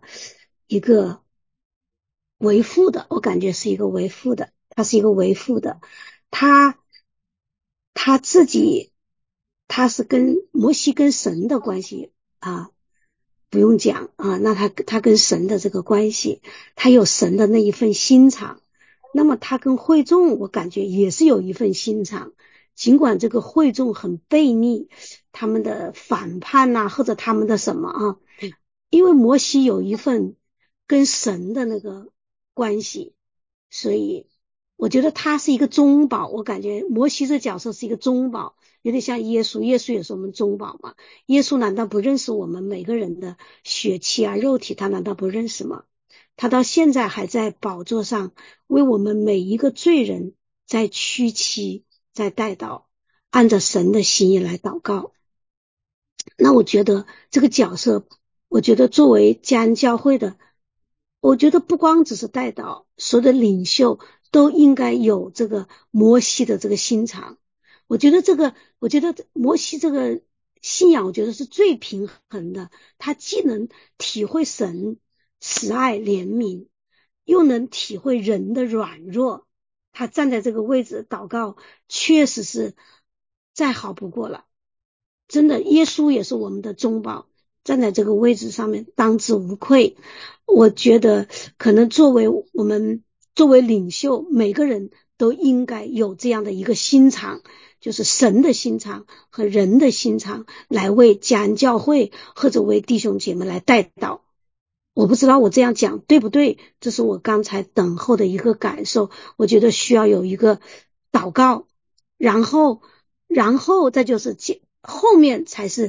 为父的，我感觉是一个为父的，他是一个为父的，他自己他是跟摩西跟神的关系啊不用讲啊，那他跟神的这个关系，他有神的那一份心肠。那么他跟会众我感觉也是有一份心肠，尽管这个会众很悖逆，他们的反叛啊，或者他们的什么啊，因为摩西有一份跟神的那个关系，所以我觉得他是一个中保，我感觉摩西这角色是一个中保，有点像耶稣，耶稣也是我们中保嘛。耶稣难道不认识我们每个人的血气啊肉体，他难道不认识吗？他到现在还在宝座上为我们每一个罪人在屈膝在代祷，按照神的心意来祷告。那我觉得这个角色，我觉得作为家人教会的，我觉得不光只是代祷，所有的领袖都应该有这个摩西的这个心肠。我觉得摩西这个信仰，我觉得是最平衡的，他既能体会神慈爱怜悯，又能体会人的软弱，他站在这个位置祷告确实是再好不过了。真的，耶稣也是我们的中保，站在这个位置上面当之无愧。我觉得可能作为领袖，每个人都应该有这样的一个心肠，就是神的心肠和人的心肠，来为家人教会或者为弟兄姐妹来代祷。我不知道我这样讲对不对，这是我刚才等候的一个感受。我觉得需要有一个祷告，然后再就是后面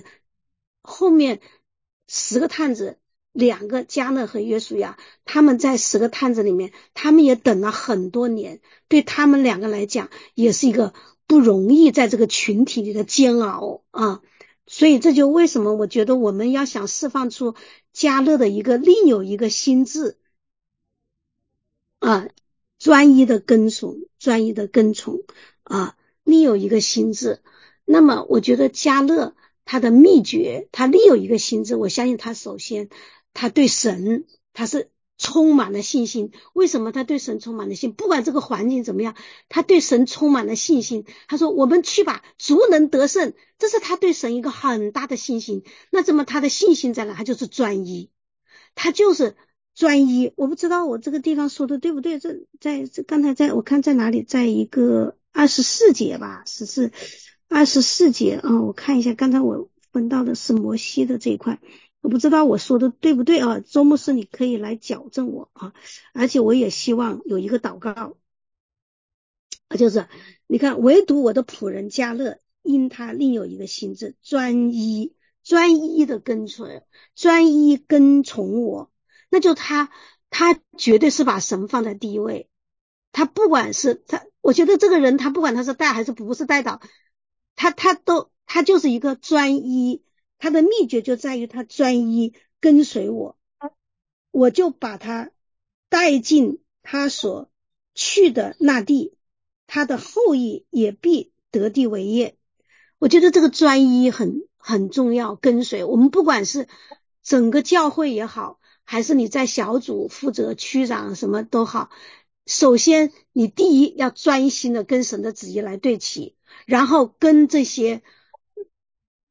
10个探子，2个迦勒和约书亚，他们在10个探子里面，他们也等了很多年，对他们2个来讲也是一个不容易在这个群体里的煎熬啊。所以这就为什么我觉得我们要想释放出迦勒的另有一个心智啊，专一的跟从啊，另有一个心智。那么我觉得迦勒他的秘诀，他另有一个心智，我相信他首先他对神他是充满了信心。为什么他对神充满了信心？不管这个环境怎么样，他对神充满了信心。他说我们去吧，足能得胜，这是他对神一个很大的信心。那这么他的信心在哪？他就是专一，他就是专一。我不知道我这个地方说的对不对，刚才我看在哪里，在一个24节吧，24节啊，我看一下，刚才我分到的是摩西的这一块，我不知道我说的对不对啊，周牧师你可以来矫正我啊。而且我也希望有一个祷告，就是你看，唯独我的仆人迦勒，因他另有一个心智，专一的跟随，专一跟从我，那就他绝对是把神放在第一位。他不管是我觉得这个人他不管他是带还是不是带导，他就是一个专一，他的秘诀就在于他专一跟随我，我就把他带进他所去的那地，他的后裔也必得地为业。我觉得这个专一很重要，跟随我们不管是整个教会也好，还是你在小组负责区长什么都好，首先你第一要专心的跟神的旨意来对齐，然后跟这些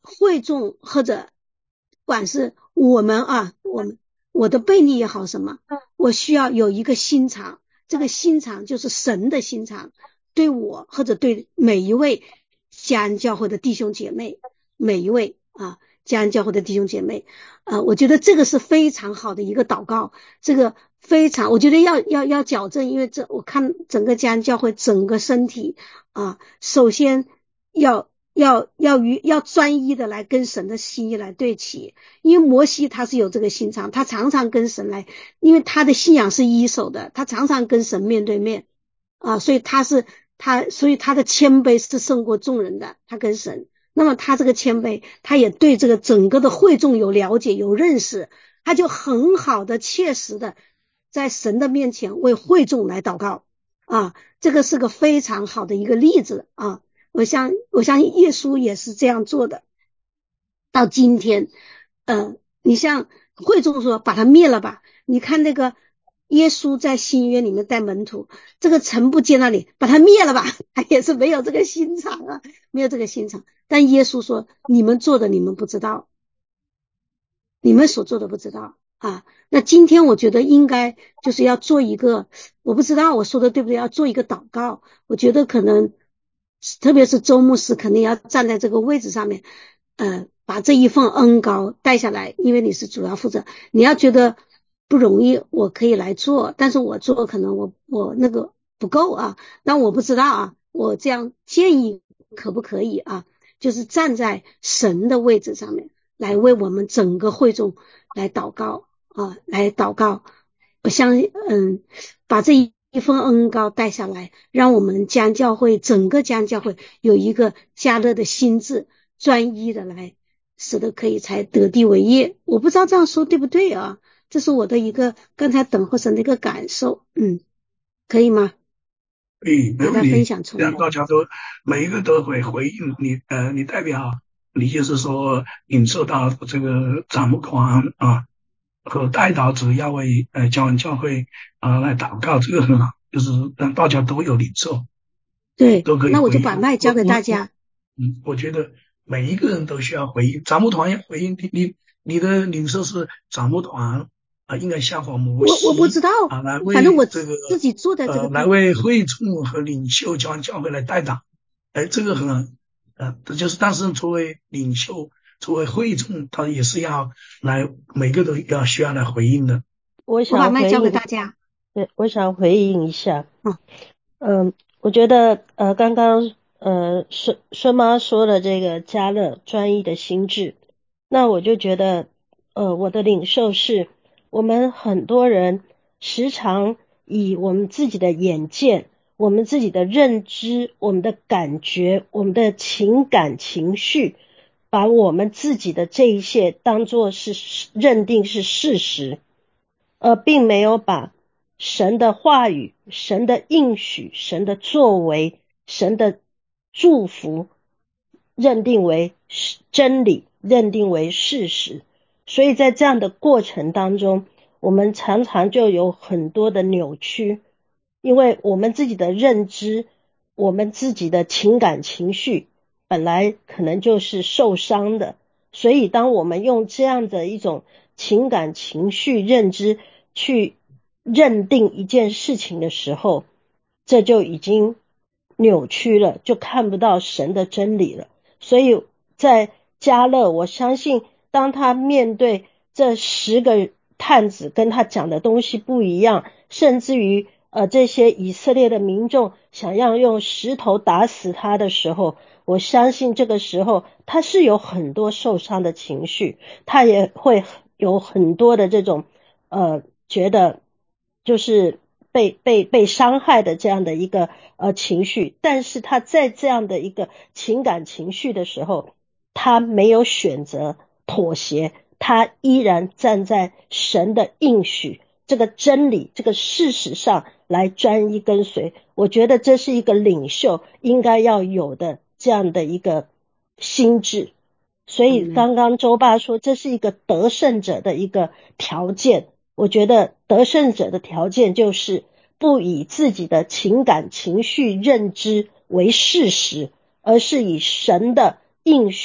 会众或者管是我们我的悖逆也好什么，我需要有一个心肠，这个心肠就是神的心肠，对我或者对每一位家恩教会的弟兄姐妹，每一位家恩教会的弟兄姐妹，我觉得这个是非常好的一个祷告，这个我觉得要矫正，因为我看整个家恩教会整个身体首先要专一的来跟神的心意来对齐，因为摩西他是有这个心肠，他常常跟神来，因为他的信仰是一手的，他常常跟神面对面所以所以他的谦卑是胜过众人的，他跟神，那么他这个谦卑，他也对这个整个的会众有了解有认识，他就很好的切实的在神的面前为会众来祷告这个是个非常好的一个例子我相信耶稣也是这样做的。到今天你像会众说把他灭了吧，你看那个耶稣在新约里面带门徒，这个城不接纳你，把他灭了吧，他也是没有这个心肠没有这个心肠。但耶稣说你们做的你们不知道，你们所做的不知道那今天我觉得应该就是要做一个，我不知道我说的对不对，要做一个祷告。我觉得可能特别是周牧师肯定要站在这个位置上面把这一份恩膏带下来，因为你是主要负责，你要觉得不容易我可以来做，但是我做可能我那个不够但我不知道我这样建议可不可以就是站在神的位置上面来为我们整个会众来祷告来祷告。我相信把这一份恩膏带下来，让我们家恩教会整个家恩教会有一个加勒的心智，专一的来使得可以才得地为业。我不知道这样说对不对这是我的一个刚才等候神的一个感受可以吗？ 可以，没问题。 分享出来， 让大家都每一个都会回应你你代表你就是说领受到这个长牧团和代祷者要为教恩教会来祷告，这个很好，就是让大家都有领受， 对， 都可以回应。 那我就把麦交给大家。 我觉得每一个人都需要回应，长牧团要回应你的领受是长牧团应该效法摩西， 我不知道来为反正我这个自己坐在这个来为会众和领袖教恩教会来代祷，这个很这就是但是作为领袖作为会众，他也是要来每个都需要来回应的。 我把麦交给大家。 对，我想回应一下。我觉得刚刚孙妈说的这个加勒专一的心智，那我就觉得我的领受是我们很多人时常以我们自己的眼见，我们自己的认知，我们的感觉，我们的情感情绪，把我们自己的这一切当作是认定是事实，并没有把神的话语、神的应许、神的作为、神的祝福认定为真理，认定为事实。所以在这样的过程当中，我们常常就有很多的扭曲，因为我们自己的认知，我们自己的情感情绪本来可能就是受伤的，所以当我们用这样的一种情感情绪认知去认定一件事情的时候，这就已经扭曲了，就看不到神的真理了。所以在迦勒，我相信当他面对这10个探子跟他讲的东西不一样，甚至于这些以色列的民众想要用石头打死他的时候，我相信这个时候他是有很多受伤的情绪，他也会有很多的这种觉得就是被伤害的这样的一个情绪，但是他在这样的一个情感情绪的时候，他没有选择妥协，他依然站在神的应许这个真理这个事实上来专一跟随。我觉得这是一个领袖应该要有的这样的一个心智。所以刚刚周爸说这是一个得胜者的一个条件，我觉得得胜者的条件就是不以自己的情感情绪认知为事实，而是以神的应许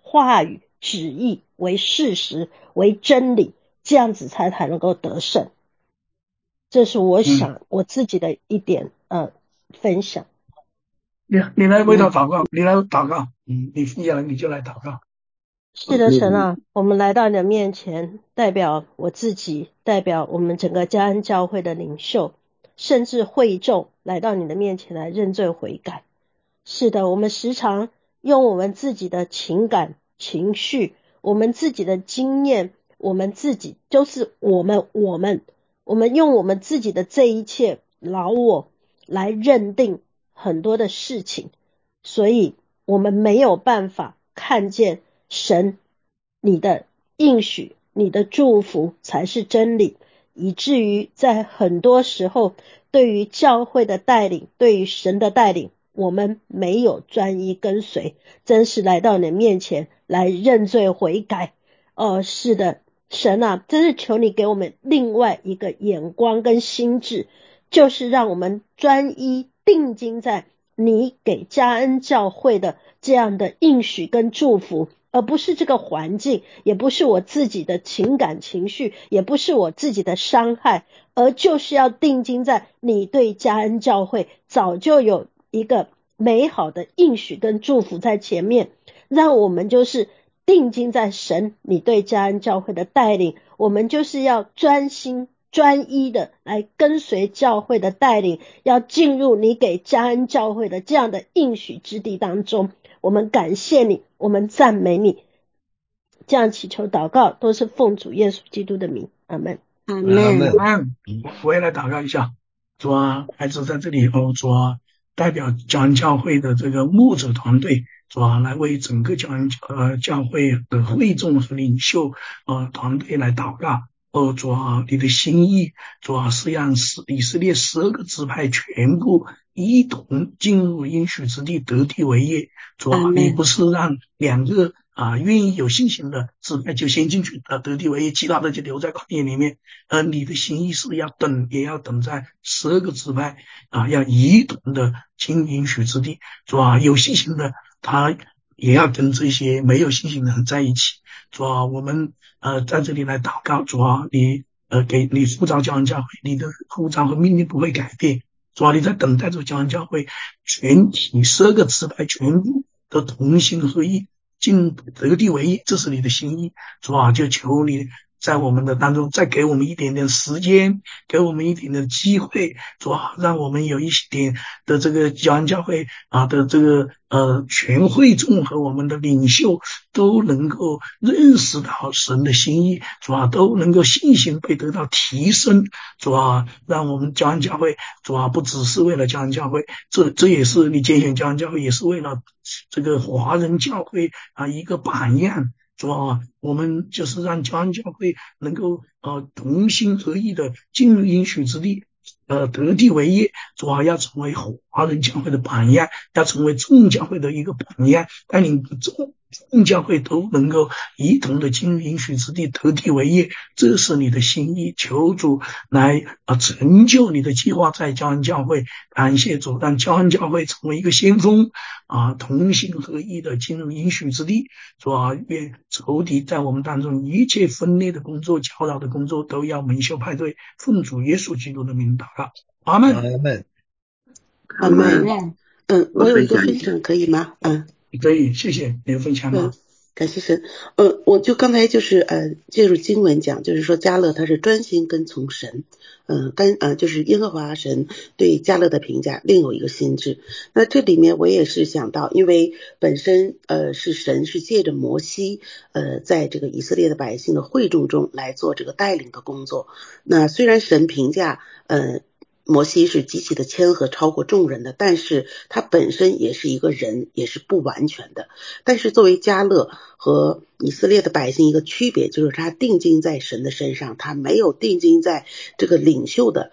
话语旨意为事实为真理，这样子才能够得胜。这是我想我自己的一点分享。 你来为他祷告，你来祷告，你分享了你就来祷告。 是的，神啊，我们来到你的面前，代表我自己，代表我们整个嘉恩教会的领袖，甚至会众来到你的面前来认罪悔改。是的，我们时常用我们自己的情感情绪，我们自己的经验，我们自己就是我们用我们自己的这一切老我来认定很多的事情，所以我们没有办法看见神你的应许，你的祝福才是真理，以至于在很多时候对于教会的带领，对于神的带领，我们没有专一跟随，真是来到你的面前来认罪悔改。是的，神啊，真是求你给我们另外一个眼光跟心智，就是让我们专一定睛在你给嘉恩教会的这样的应许跟祝福，而不是这个环境，也不是我自己的情感情绪，也不是我自己的伤害，而就是要定睛在你对嘉恩教会早就有一个美好的应许跟祝福在前面，让我们就是定睛在神你对嘉恩教会的带领，我们就是要专心专一的来跟随教会的带领，要进入你给嘉恩教会的这样的应许之地当中。我们感谢你，我们赞美你，这样祈求祷告都是奉主耶稣基督的名，阿们。 阿们。 我也来祷告一下。主啊，孩子在这里主啊，代表嘉恩教会的这个牧者团队，主啊，来为整个嘉恩教会的会众和领袖团队来祷告。主啊，你的心意，主啊，是让以色列12个支派全部一同进入应许之地，得地为业。主啊，你不是让2个愿意有信心的支派就先进去得地为业，其他的就留在旷野里面。你的心意是要等，也要等在12个支派要一同的进应许之地。主啊，有信心的他也要跟这些没有信心的人在一起。主啊，我们在这里来祷告。主啊，你给你呼召嘉恩教会，你的呼召和命令不会改变。主啊，你在等待着嘉恩教会全体12个支派全部的同心合意，进得地为业，这是你的心意。主啊，就求你在我们的当中再给我们一点点时间，给我们一点点机会。主啊，让我们有一点的这个嘉恩教会的这个全会众和我们的领袖都能够认识到神的心意。主啊，都能够信心被得到提升。主啊，让我们嘉恩教会，主啊，不只是为了嘉恩教会，这也是你拣选嘉恩教会，也是为了这个华人教会一个榜样。主啊，我们就是让嘉恩教会能够同心合意的进入应许之地，得地为业。主啊，要成为华人教会的榜样，要成为众教会的一个榜样，带领众教会都能够一同的进入应许之地，得地为业。这是你的心意，求主来成就你的计划在嘉恩教会。感谢主，让嘉恩教会成为一个先锋同心合意的进入应许之地。主啊，愿仇敌在我们当中一切分裂的工作、搅扰的工作都要蒙羞派对。奉主耶稣基督的名祷告，阿们。 阿们。我有一个分享可以吗？ 可以，谢谢你的分享吗？ 感谢神。我就刚才就是借助经文讲，就是说迦勒他是专心跟从神，就是耶和华神对迦勒的评价另有一个心志。那这里面我也是想到，因为本身是神是借着摩西在这个以色列的百姓的会众中来做这个带领的工作。那虽然神评价摩西是极其的谦和，超过众人的，但是他本身也是一个人，也是不完全的。但是作为迦勒和以色列的百姓一个区别，就是他定睛在神的身上，他没有定睛在这个领袖的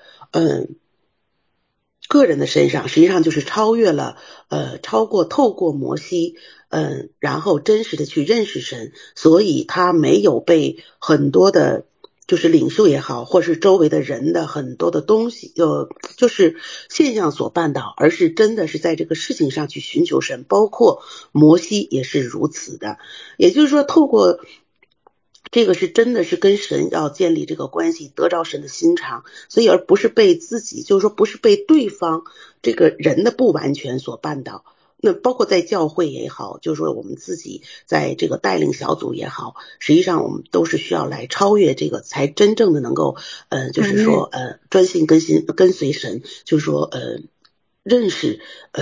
个人的身上，实际上就是超过透过摩西然后真实的去认识神，所以他没有被很多的就是领袖也好，或是周围的人的很多的东西，就是现象所绊倒，而是真的是在这个事情上去寻求神，包括摩西也是如此的。也就是说，透过这个是真的是跟神要建立这个关系，得着神的心肠，所以而不是被自己，就是说不是被对方这个人的不完全所绊倒。那包括在教会也好，就是说我们自己在这个带领小组也好，实际上我们都是需要来超越这个，才真正的能够就是说专心跟随神，就是说认识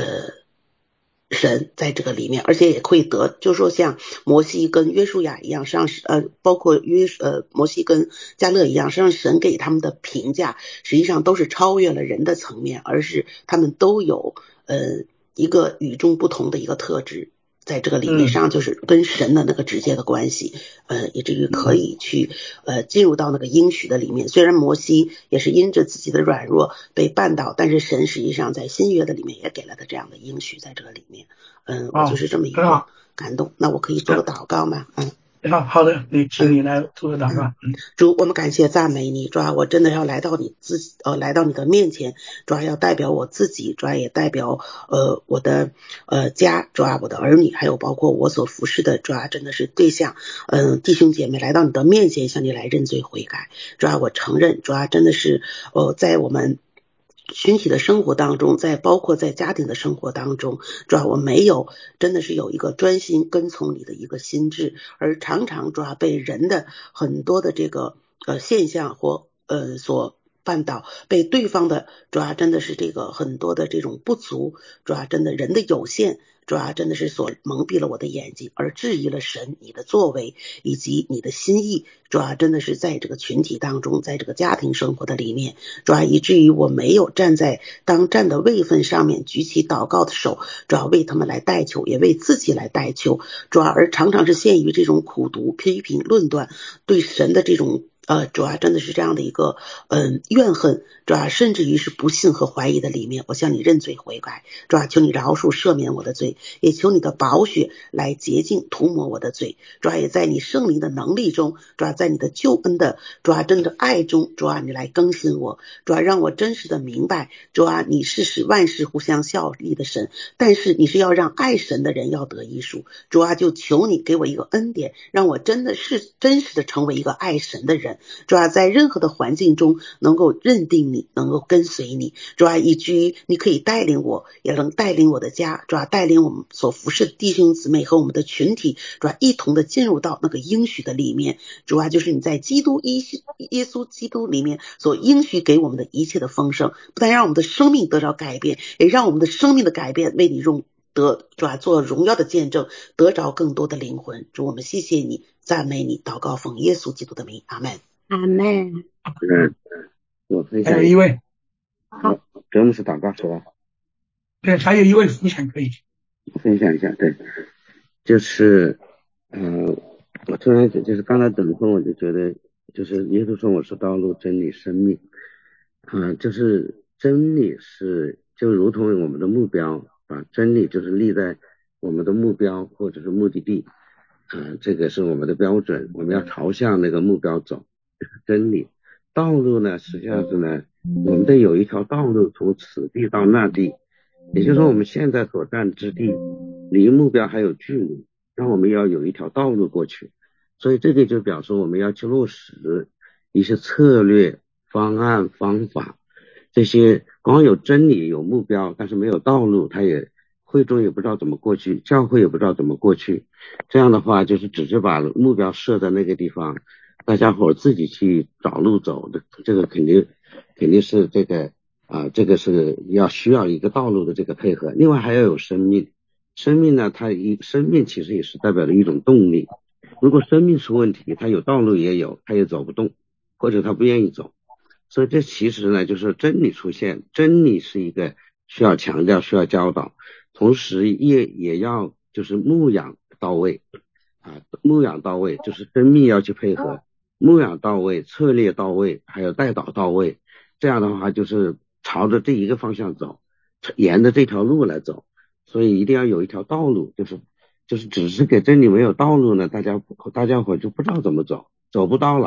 神在这个里面，而且也会得，就是说像摩西跟约书亚一样，实际上包括摩西跟迦勒一样，实际上神给他们的评价实际上都是超越了人的层面，而是他们都有一个与众不同的一个特质在这个里面，实际上就是跟神的那个直接的关系，以至于可以去进入到那个应许的里面。虽然摩西也是因着自己的软弱被绊倒，但是神实际上在新约的里面也给了他这样的应许在这个里面。我就是这么一个感动。那我可以做个祷告吗？ 好的，请你来做个祷告。 主，我们感谢赞美你，主啊，我真的要来到你的面前，主啊，要代表我自己，主啊，也代表我的家，主啊，我的儿女，还有包括我所服侍的，主啊，真的是对象弟兄姐妹来到你的面前，向你来认罪悔改，主啊，我承认，主啊，真的是在我们群体的生活当中，包括在家庭的生活当中，主要我没有真的是有一个专心跟从你的一个心智，而常常主要被人的很多的这个现象或所绊倒，被对方的主要真的是这个很多的这种不足，主要真的人的有限，主要真的是所蒙蔽了我的眼睛，而质疑了神你的作为以及你的心意，主要真的是在这个群体当中，在这个家庭生活的里面，主要以至于我没有站在当站的位分上面举起祷告的手，主要为他们来代求，也为自己来代求，主要而常常是陷于这种苦毒批评论断对神的这种主要真的是这样的一个怨恨，主要甚至于是不信和怀疑的里面，我向你认罪悔改，主要求你饶恕赦免我的罪，也求你的宝血来洁净涂抹我的罪，主要也在你圣灵的能力中，主要在你的救恩的主要真的爱中，主要你来更新我，主要让我真实的明白，主要你是使万事互相效力的神，但是你是要让爱神的人要得益处，主要就求你给我一个恩典，让我真实的成为一个爱神的人，主要在任何的环境中能够认定你，能够跟随你，主要以至于你可以带领我，也能带领我的家，主要带领我们所服侍的弟兄姊妹和我们的群体，主要一同的进入到那个应许的里面，主要就是你在耶稣基督里面所应许给我们的一切的丰盛，不但让我们的生命得到改变，也让我们的生命的改变为你主要做荣耀的见证，得着更多的灵魂。主，我们谢谢你，赞美你，祷告奉耶稣基督的名，阿门。 阿门。 我分享。 还有一位。 好，詹姆斯祷告是吧？ 对，还有一位分享可以。 分享一下，对，就是我突然就是刚才等候，我就觉得就是耶稣说我是道路真理生命就是真理就如同我们的目标真理就是立在我们的目标或者是目的地这个是我们的标准，我们要朝向那个目标走，真理。道路呢实际上是呢我们得有一条道路从此地到那地，也就是说我们现在所占之地离目标还有距离，那我们要有一条道路过去，所以这个就表示我们要去落实一些策略方案方法，这些光有真理有目标但是没有道路，会众也不知道怎么过去，教会也不知道怎么过去，这样的话就是只是把目标设在那个地方，大家伙自己去找路走的，这个肯定是这个这个是需要一个道路的这个配合。另外还要有生命，生命呢生命其实也是代表了一种动力，如果生命出问题，它有道路也有，它也走不动，或者它不愿意走，所以这其实呢就是真理出现，真理是一个需要强调需要教导，同时也要就是牧养到位牧养到位就是生命要去配合，牧养到位，策略到位，还有带导到位，这样的话就是朝着这一个方向走，沿着这条路来走，所以一定要有一条道路，就是只是给真理没有道路呢，大家伙就不知道怎么走，走不到了，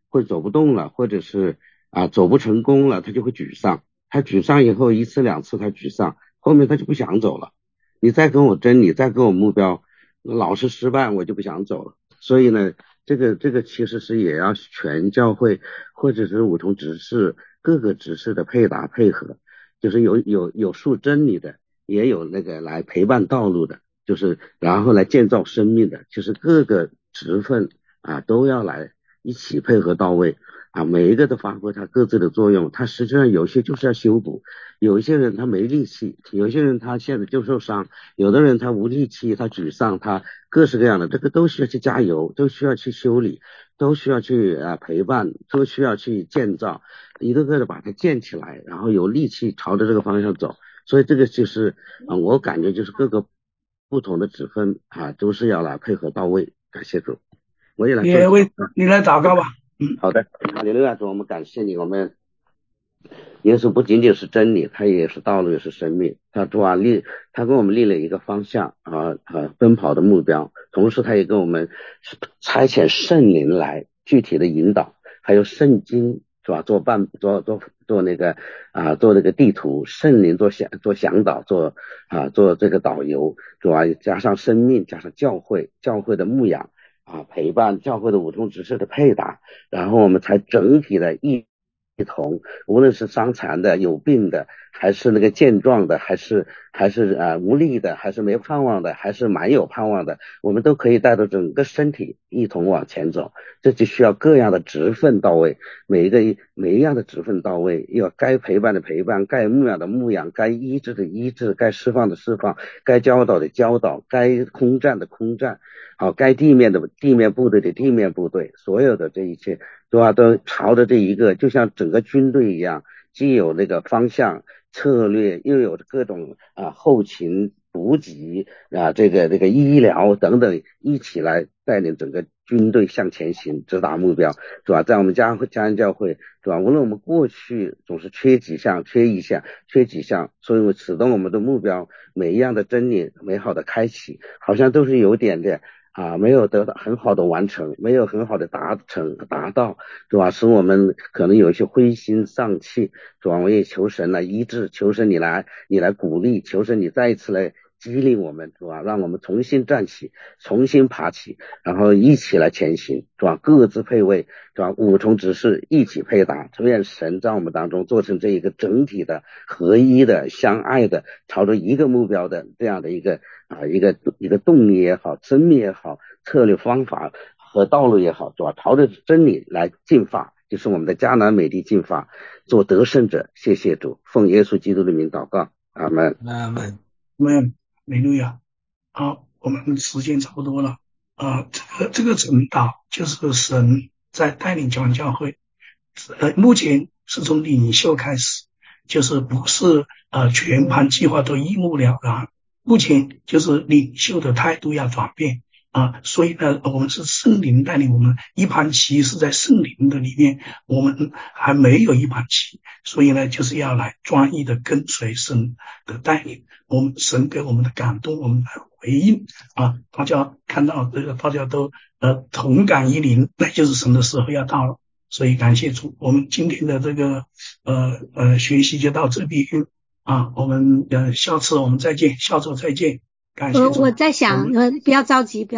会走不动了，或者是走不成功了，他就会沮丧。他沮丧以后一次两次他沮丧，后面他就不想走了。你再跟我争，你再跟我目标，老是失败，我就不想走了。所以呢，这个其实是也要全教会或者是五重执事各个执事的配搭配合，就是有述真理的，也有那个来陪伴道路的，就是然后来建造生命的，就是各个职分都要来一起配合到位每一个都发挥他各自的作用。他实际上有些就是要修补，有一些人他没力气，有些人他现在就受伤，有的人他无力气，他沮丧，他各式各样的，这个都需要去加油，都需要去修理，都需要去陪伴，都需要去建造，一个个的把它建起来，然后有力气朝着这个方向走。所以这个就是我感觉就是各个不同的职分都是要来配合到位。感谢主。我也来做你来祷告吧。 好的，哈利路亚主，我们感谢你，我们耶稣不仅仅是真理，他也是道路，也是生命。他给我们立了一个方向奔跑的目标，同时他也跟我们差遣圣灵来具体的引导，还有圣经是吧？做那个地图，圣灵做向导，做这个导游，主要加上生命，加上教会的牧养陪伴，教会的五重执事的配搭，然后我们才整体的一同，无论是伤残的、有病的，还是那个健壮的，还是无力的，还是没盼望的，还是蛮有盼望的，我们都可以带着整个身体一同往前走。这就需要各样的职分到位，每一样的职分到位，要该陪伴的陪伴，该牧养的牧养，该医治的医治，该释放的释放，该教导的教导，该空战的空战，该地面的地面部队的地面部队，所有的这一切都朝着这一个，就像整个军队一样，既有那个方向策略，又有各种后勤补给这个医疗等等，一起来带领整个军队向前行，直达目标，是吧？在我们家恩教会，是吧？无论我们过去总是缺几项，所以我启动我们的目标，每一样的真理美好的开启，好像都是有点的没有得到很好的完成，没有很好的达到，是吧？使我们可能有一些灰心丧气，是吧？我也求神来医治，求神你来鼓励，求神你再一次来激励我们，是吧？让我们重新站起，重新爬起，然后一起来前行，是吧？各自配位，是吧？五重执事一起配搭，愿神在我们当中做成这一个整体的合一的相爱的，朝着一个目标的这样的一个动力也好，生命也好，策略方法和道路也好，是吧？朝着真理来进发，就是我们的迦南美地进发，做得胜者。谢谢主，奉耶稣基督的名祷告，阿门。 阿门。美路亚。好，我们时间差不多了这个晨祷就是神在带领教会目前是从领袖开始，就是不是全盘计划都一目了然，目前就是领袖的态度要转变所以呢，我们是圣灵带领我们，一盘棋是在圣灵的里面，我们还没有一盘棋，所以呢，就是要来专一的跟随神的带领，我们神给我们的感动，我们来回应大家看到这个，大家都同感一灵，那就是神的时候要到了。所以感谢主，我们今天的这个学习就到这边我们下次我们再见，下周再见。感谢主。 我在想不要着急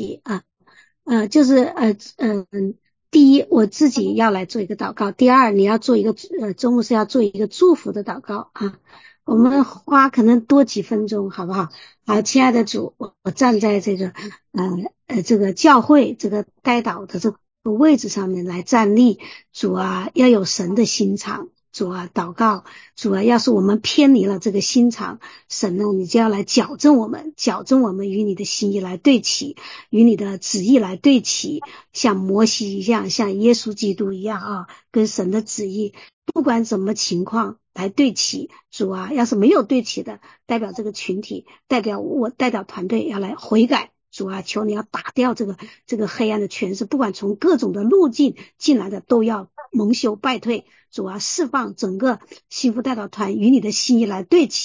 就是第一我自己要来做一个祷告，第二你要做一个中午是要做一个祝福的祷告我们花可能多几分钟好不好？好，亲爱的主，我站在这个这个教会这个代祷的这个位置上面来站立，主要有神的心肠，主祷告，主要是我们偏离了这个心肠，神呢你就要来矫正我们与你的心意来对齐，与你的旨意来对齐，像摩西一样，像耶稣基督一样跟神的旨意不管怎么情况来对齐。主要是没有对齐的，代表这个群体，代表团队要来悔改，主求你要打掉这个黑暗的权势，不管从各种的路径进来的都要蒙羞败退，主释放整个幸福代祷团与你的心意来对齐，主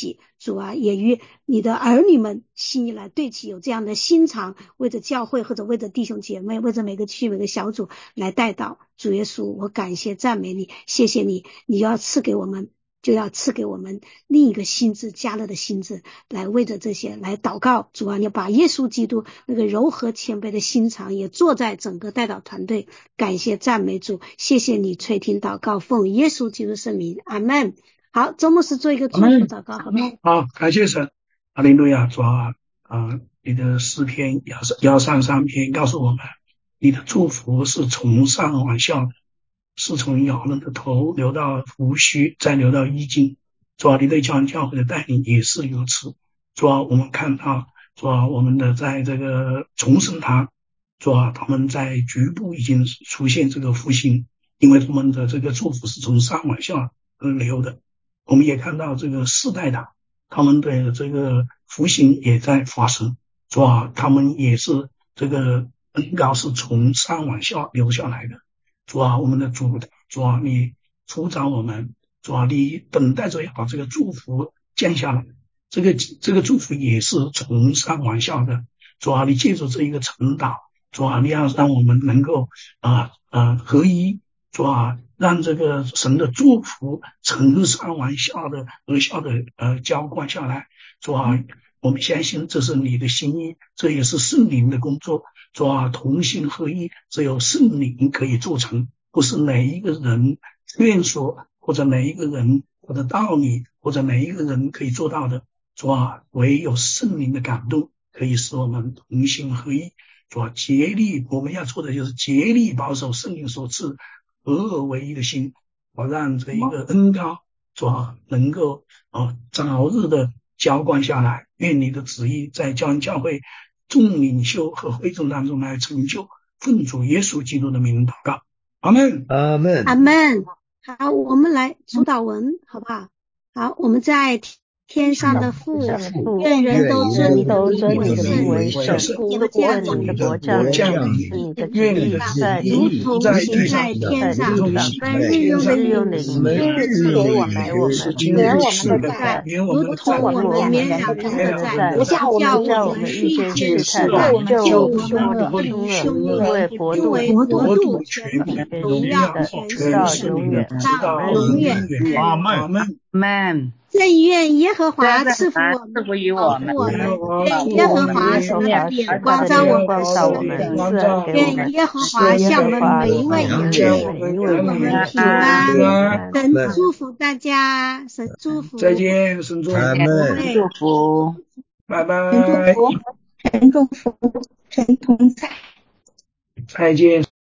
主啊，也与你的儿女们心意来对齐，有这样的心肠，为着教会或者为着弟兄姐妹，为着每个区每个小组来带到。主耶稣，我感谢赞美你，谢谢你，你要赐给我们，就要赐给我们另一个心智，加勒的心智，来为着这些来祷告。主啊，你把耶稣基督那个柔和谦卑的心肠也坐在整个代祷团队。感谢赞美主，谢谢你垂听祷告，奉耶稣基督圣名，阿们。好，周牧师做一个祝福祷告，好吗？ 好，感谢神，哈利路亚。主啊，你的诗篇133篇告诉我们，你的祝福是从上往下的，是从亚伦的头流到胡须，再流到衣襟。主啊，你对教会的带领也是如此。主啊，我们看到，主啊，我们的在这个重生堂，主啊，他们在局部已经出现这个复兴，因为他们的这个祝福是从上往下流的。我们也看到这个世代党，他们的这个复兴也在发生，主啊，他们也是这个恩膏是从上往下流下来的。主啊，我们的主啊，你辅导我们，主啊，你等待着要把这个祝福降下来，这个祝福也是从上往下的。主啊，你借助这一个晨祷，主啊，你要让我们能够合一，主啊，让这个神的祝福从上往下的浇灌下来。主啊，我们相信这是你的心意，这也是圣灵的工作。主啊，同心合一，只有圣灵可以做成，不是哪一个人劝说，或者哪一个人或者道理，或者哪一个人可以做到的。主啊，唯有圣灵的感动可以使我们同心合一。主啊，竭力，我们要做的就是竭力保守圣灵所赐合而为一的心，让这一个恩膏主啊能够早日的浇灌下来。愿你的旨意在教会众领袖和会众当中来成就，奉主耶稣基督的名祷告，阿们， 阿们， 阿们。好，我们来主祷文，好不好？好，我们在天上的父，愿人都尊你的名为圣，你的国降临，你的旨意如同行在天上。本日用的灵，今日赐给我们，原我们的债，如同我们免了人的债，不叫我们遇见试探，救我们离凶恶，因为国度、权柄、荣耀、全是永远到永远。 阿们。 正愿耶和华赐福我们，保护我们。愿耶和华使他的脸光照我们，愿耶和华向我们每一位扬脸，给我们平安。神祝福大家，神祝福。 再见，神祝福， 祝福， 拜拜， 神祝福，神同在， 再见。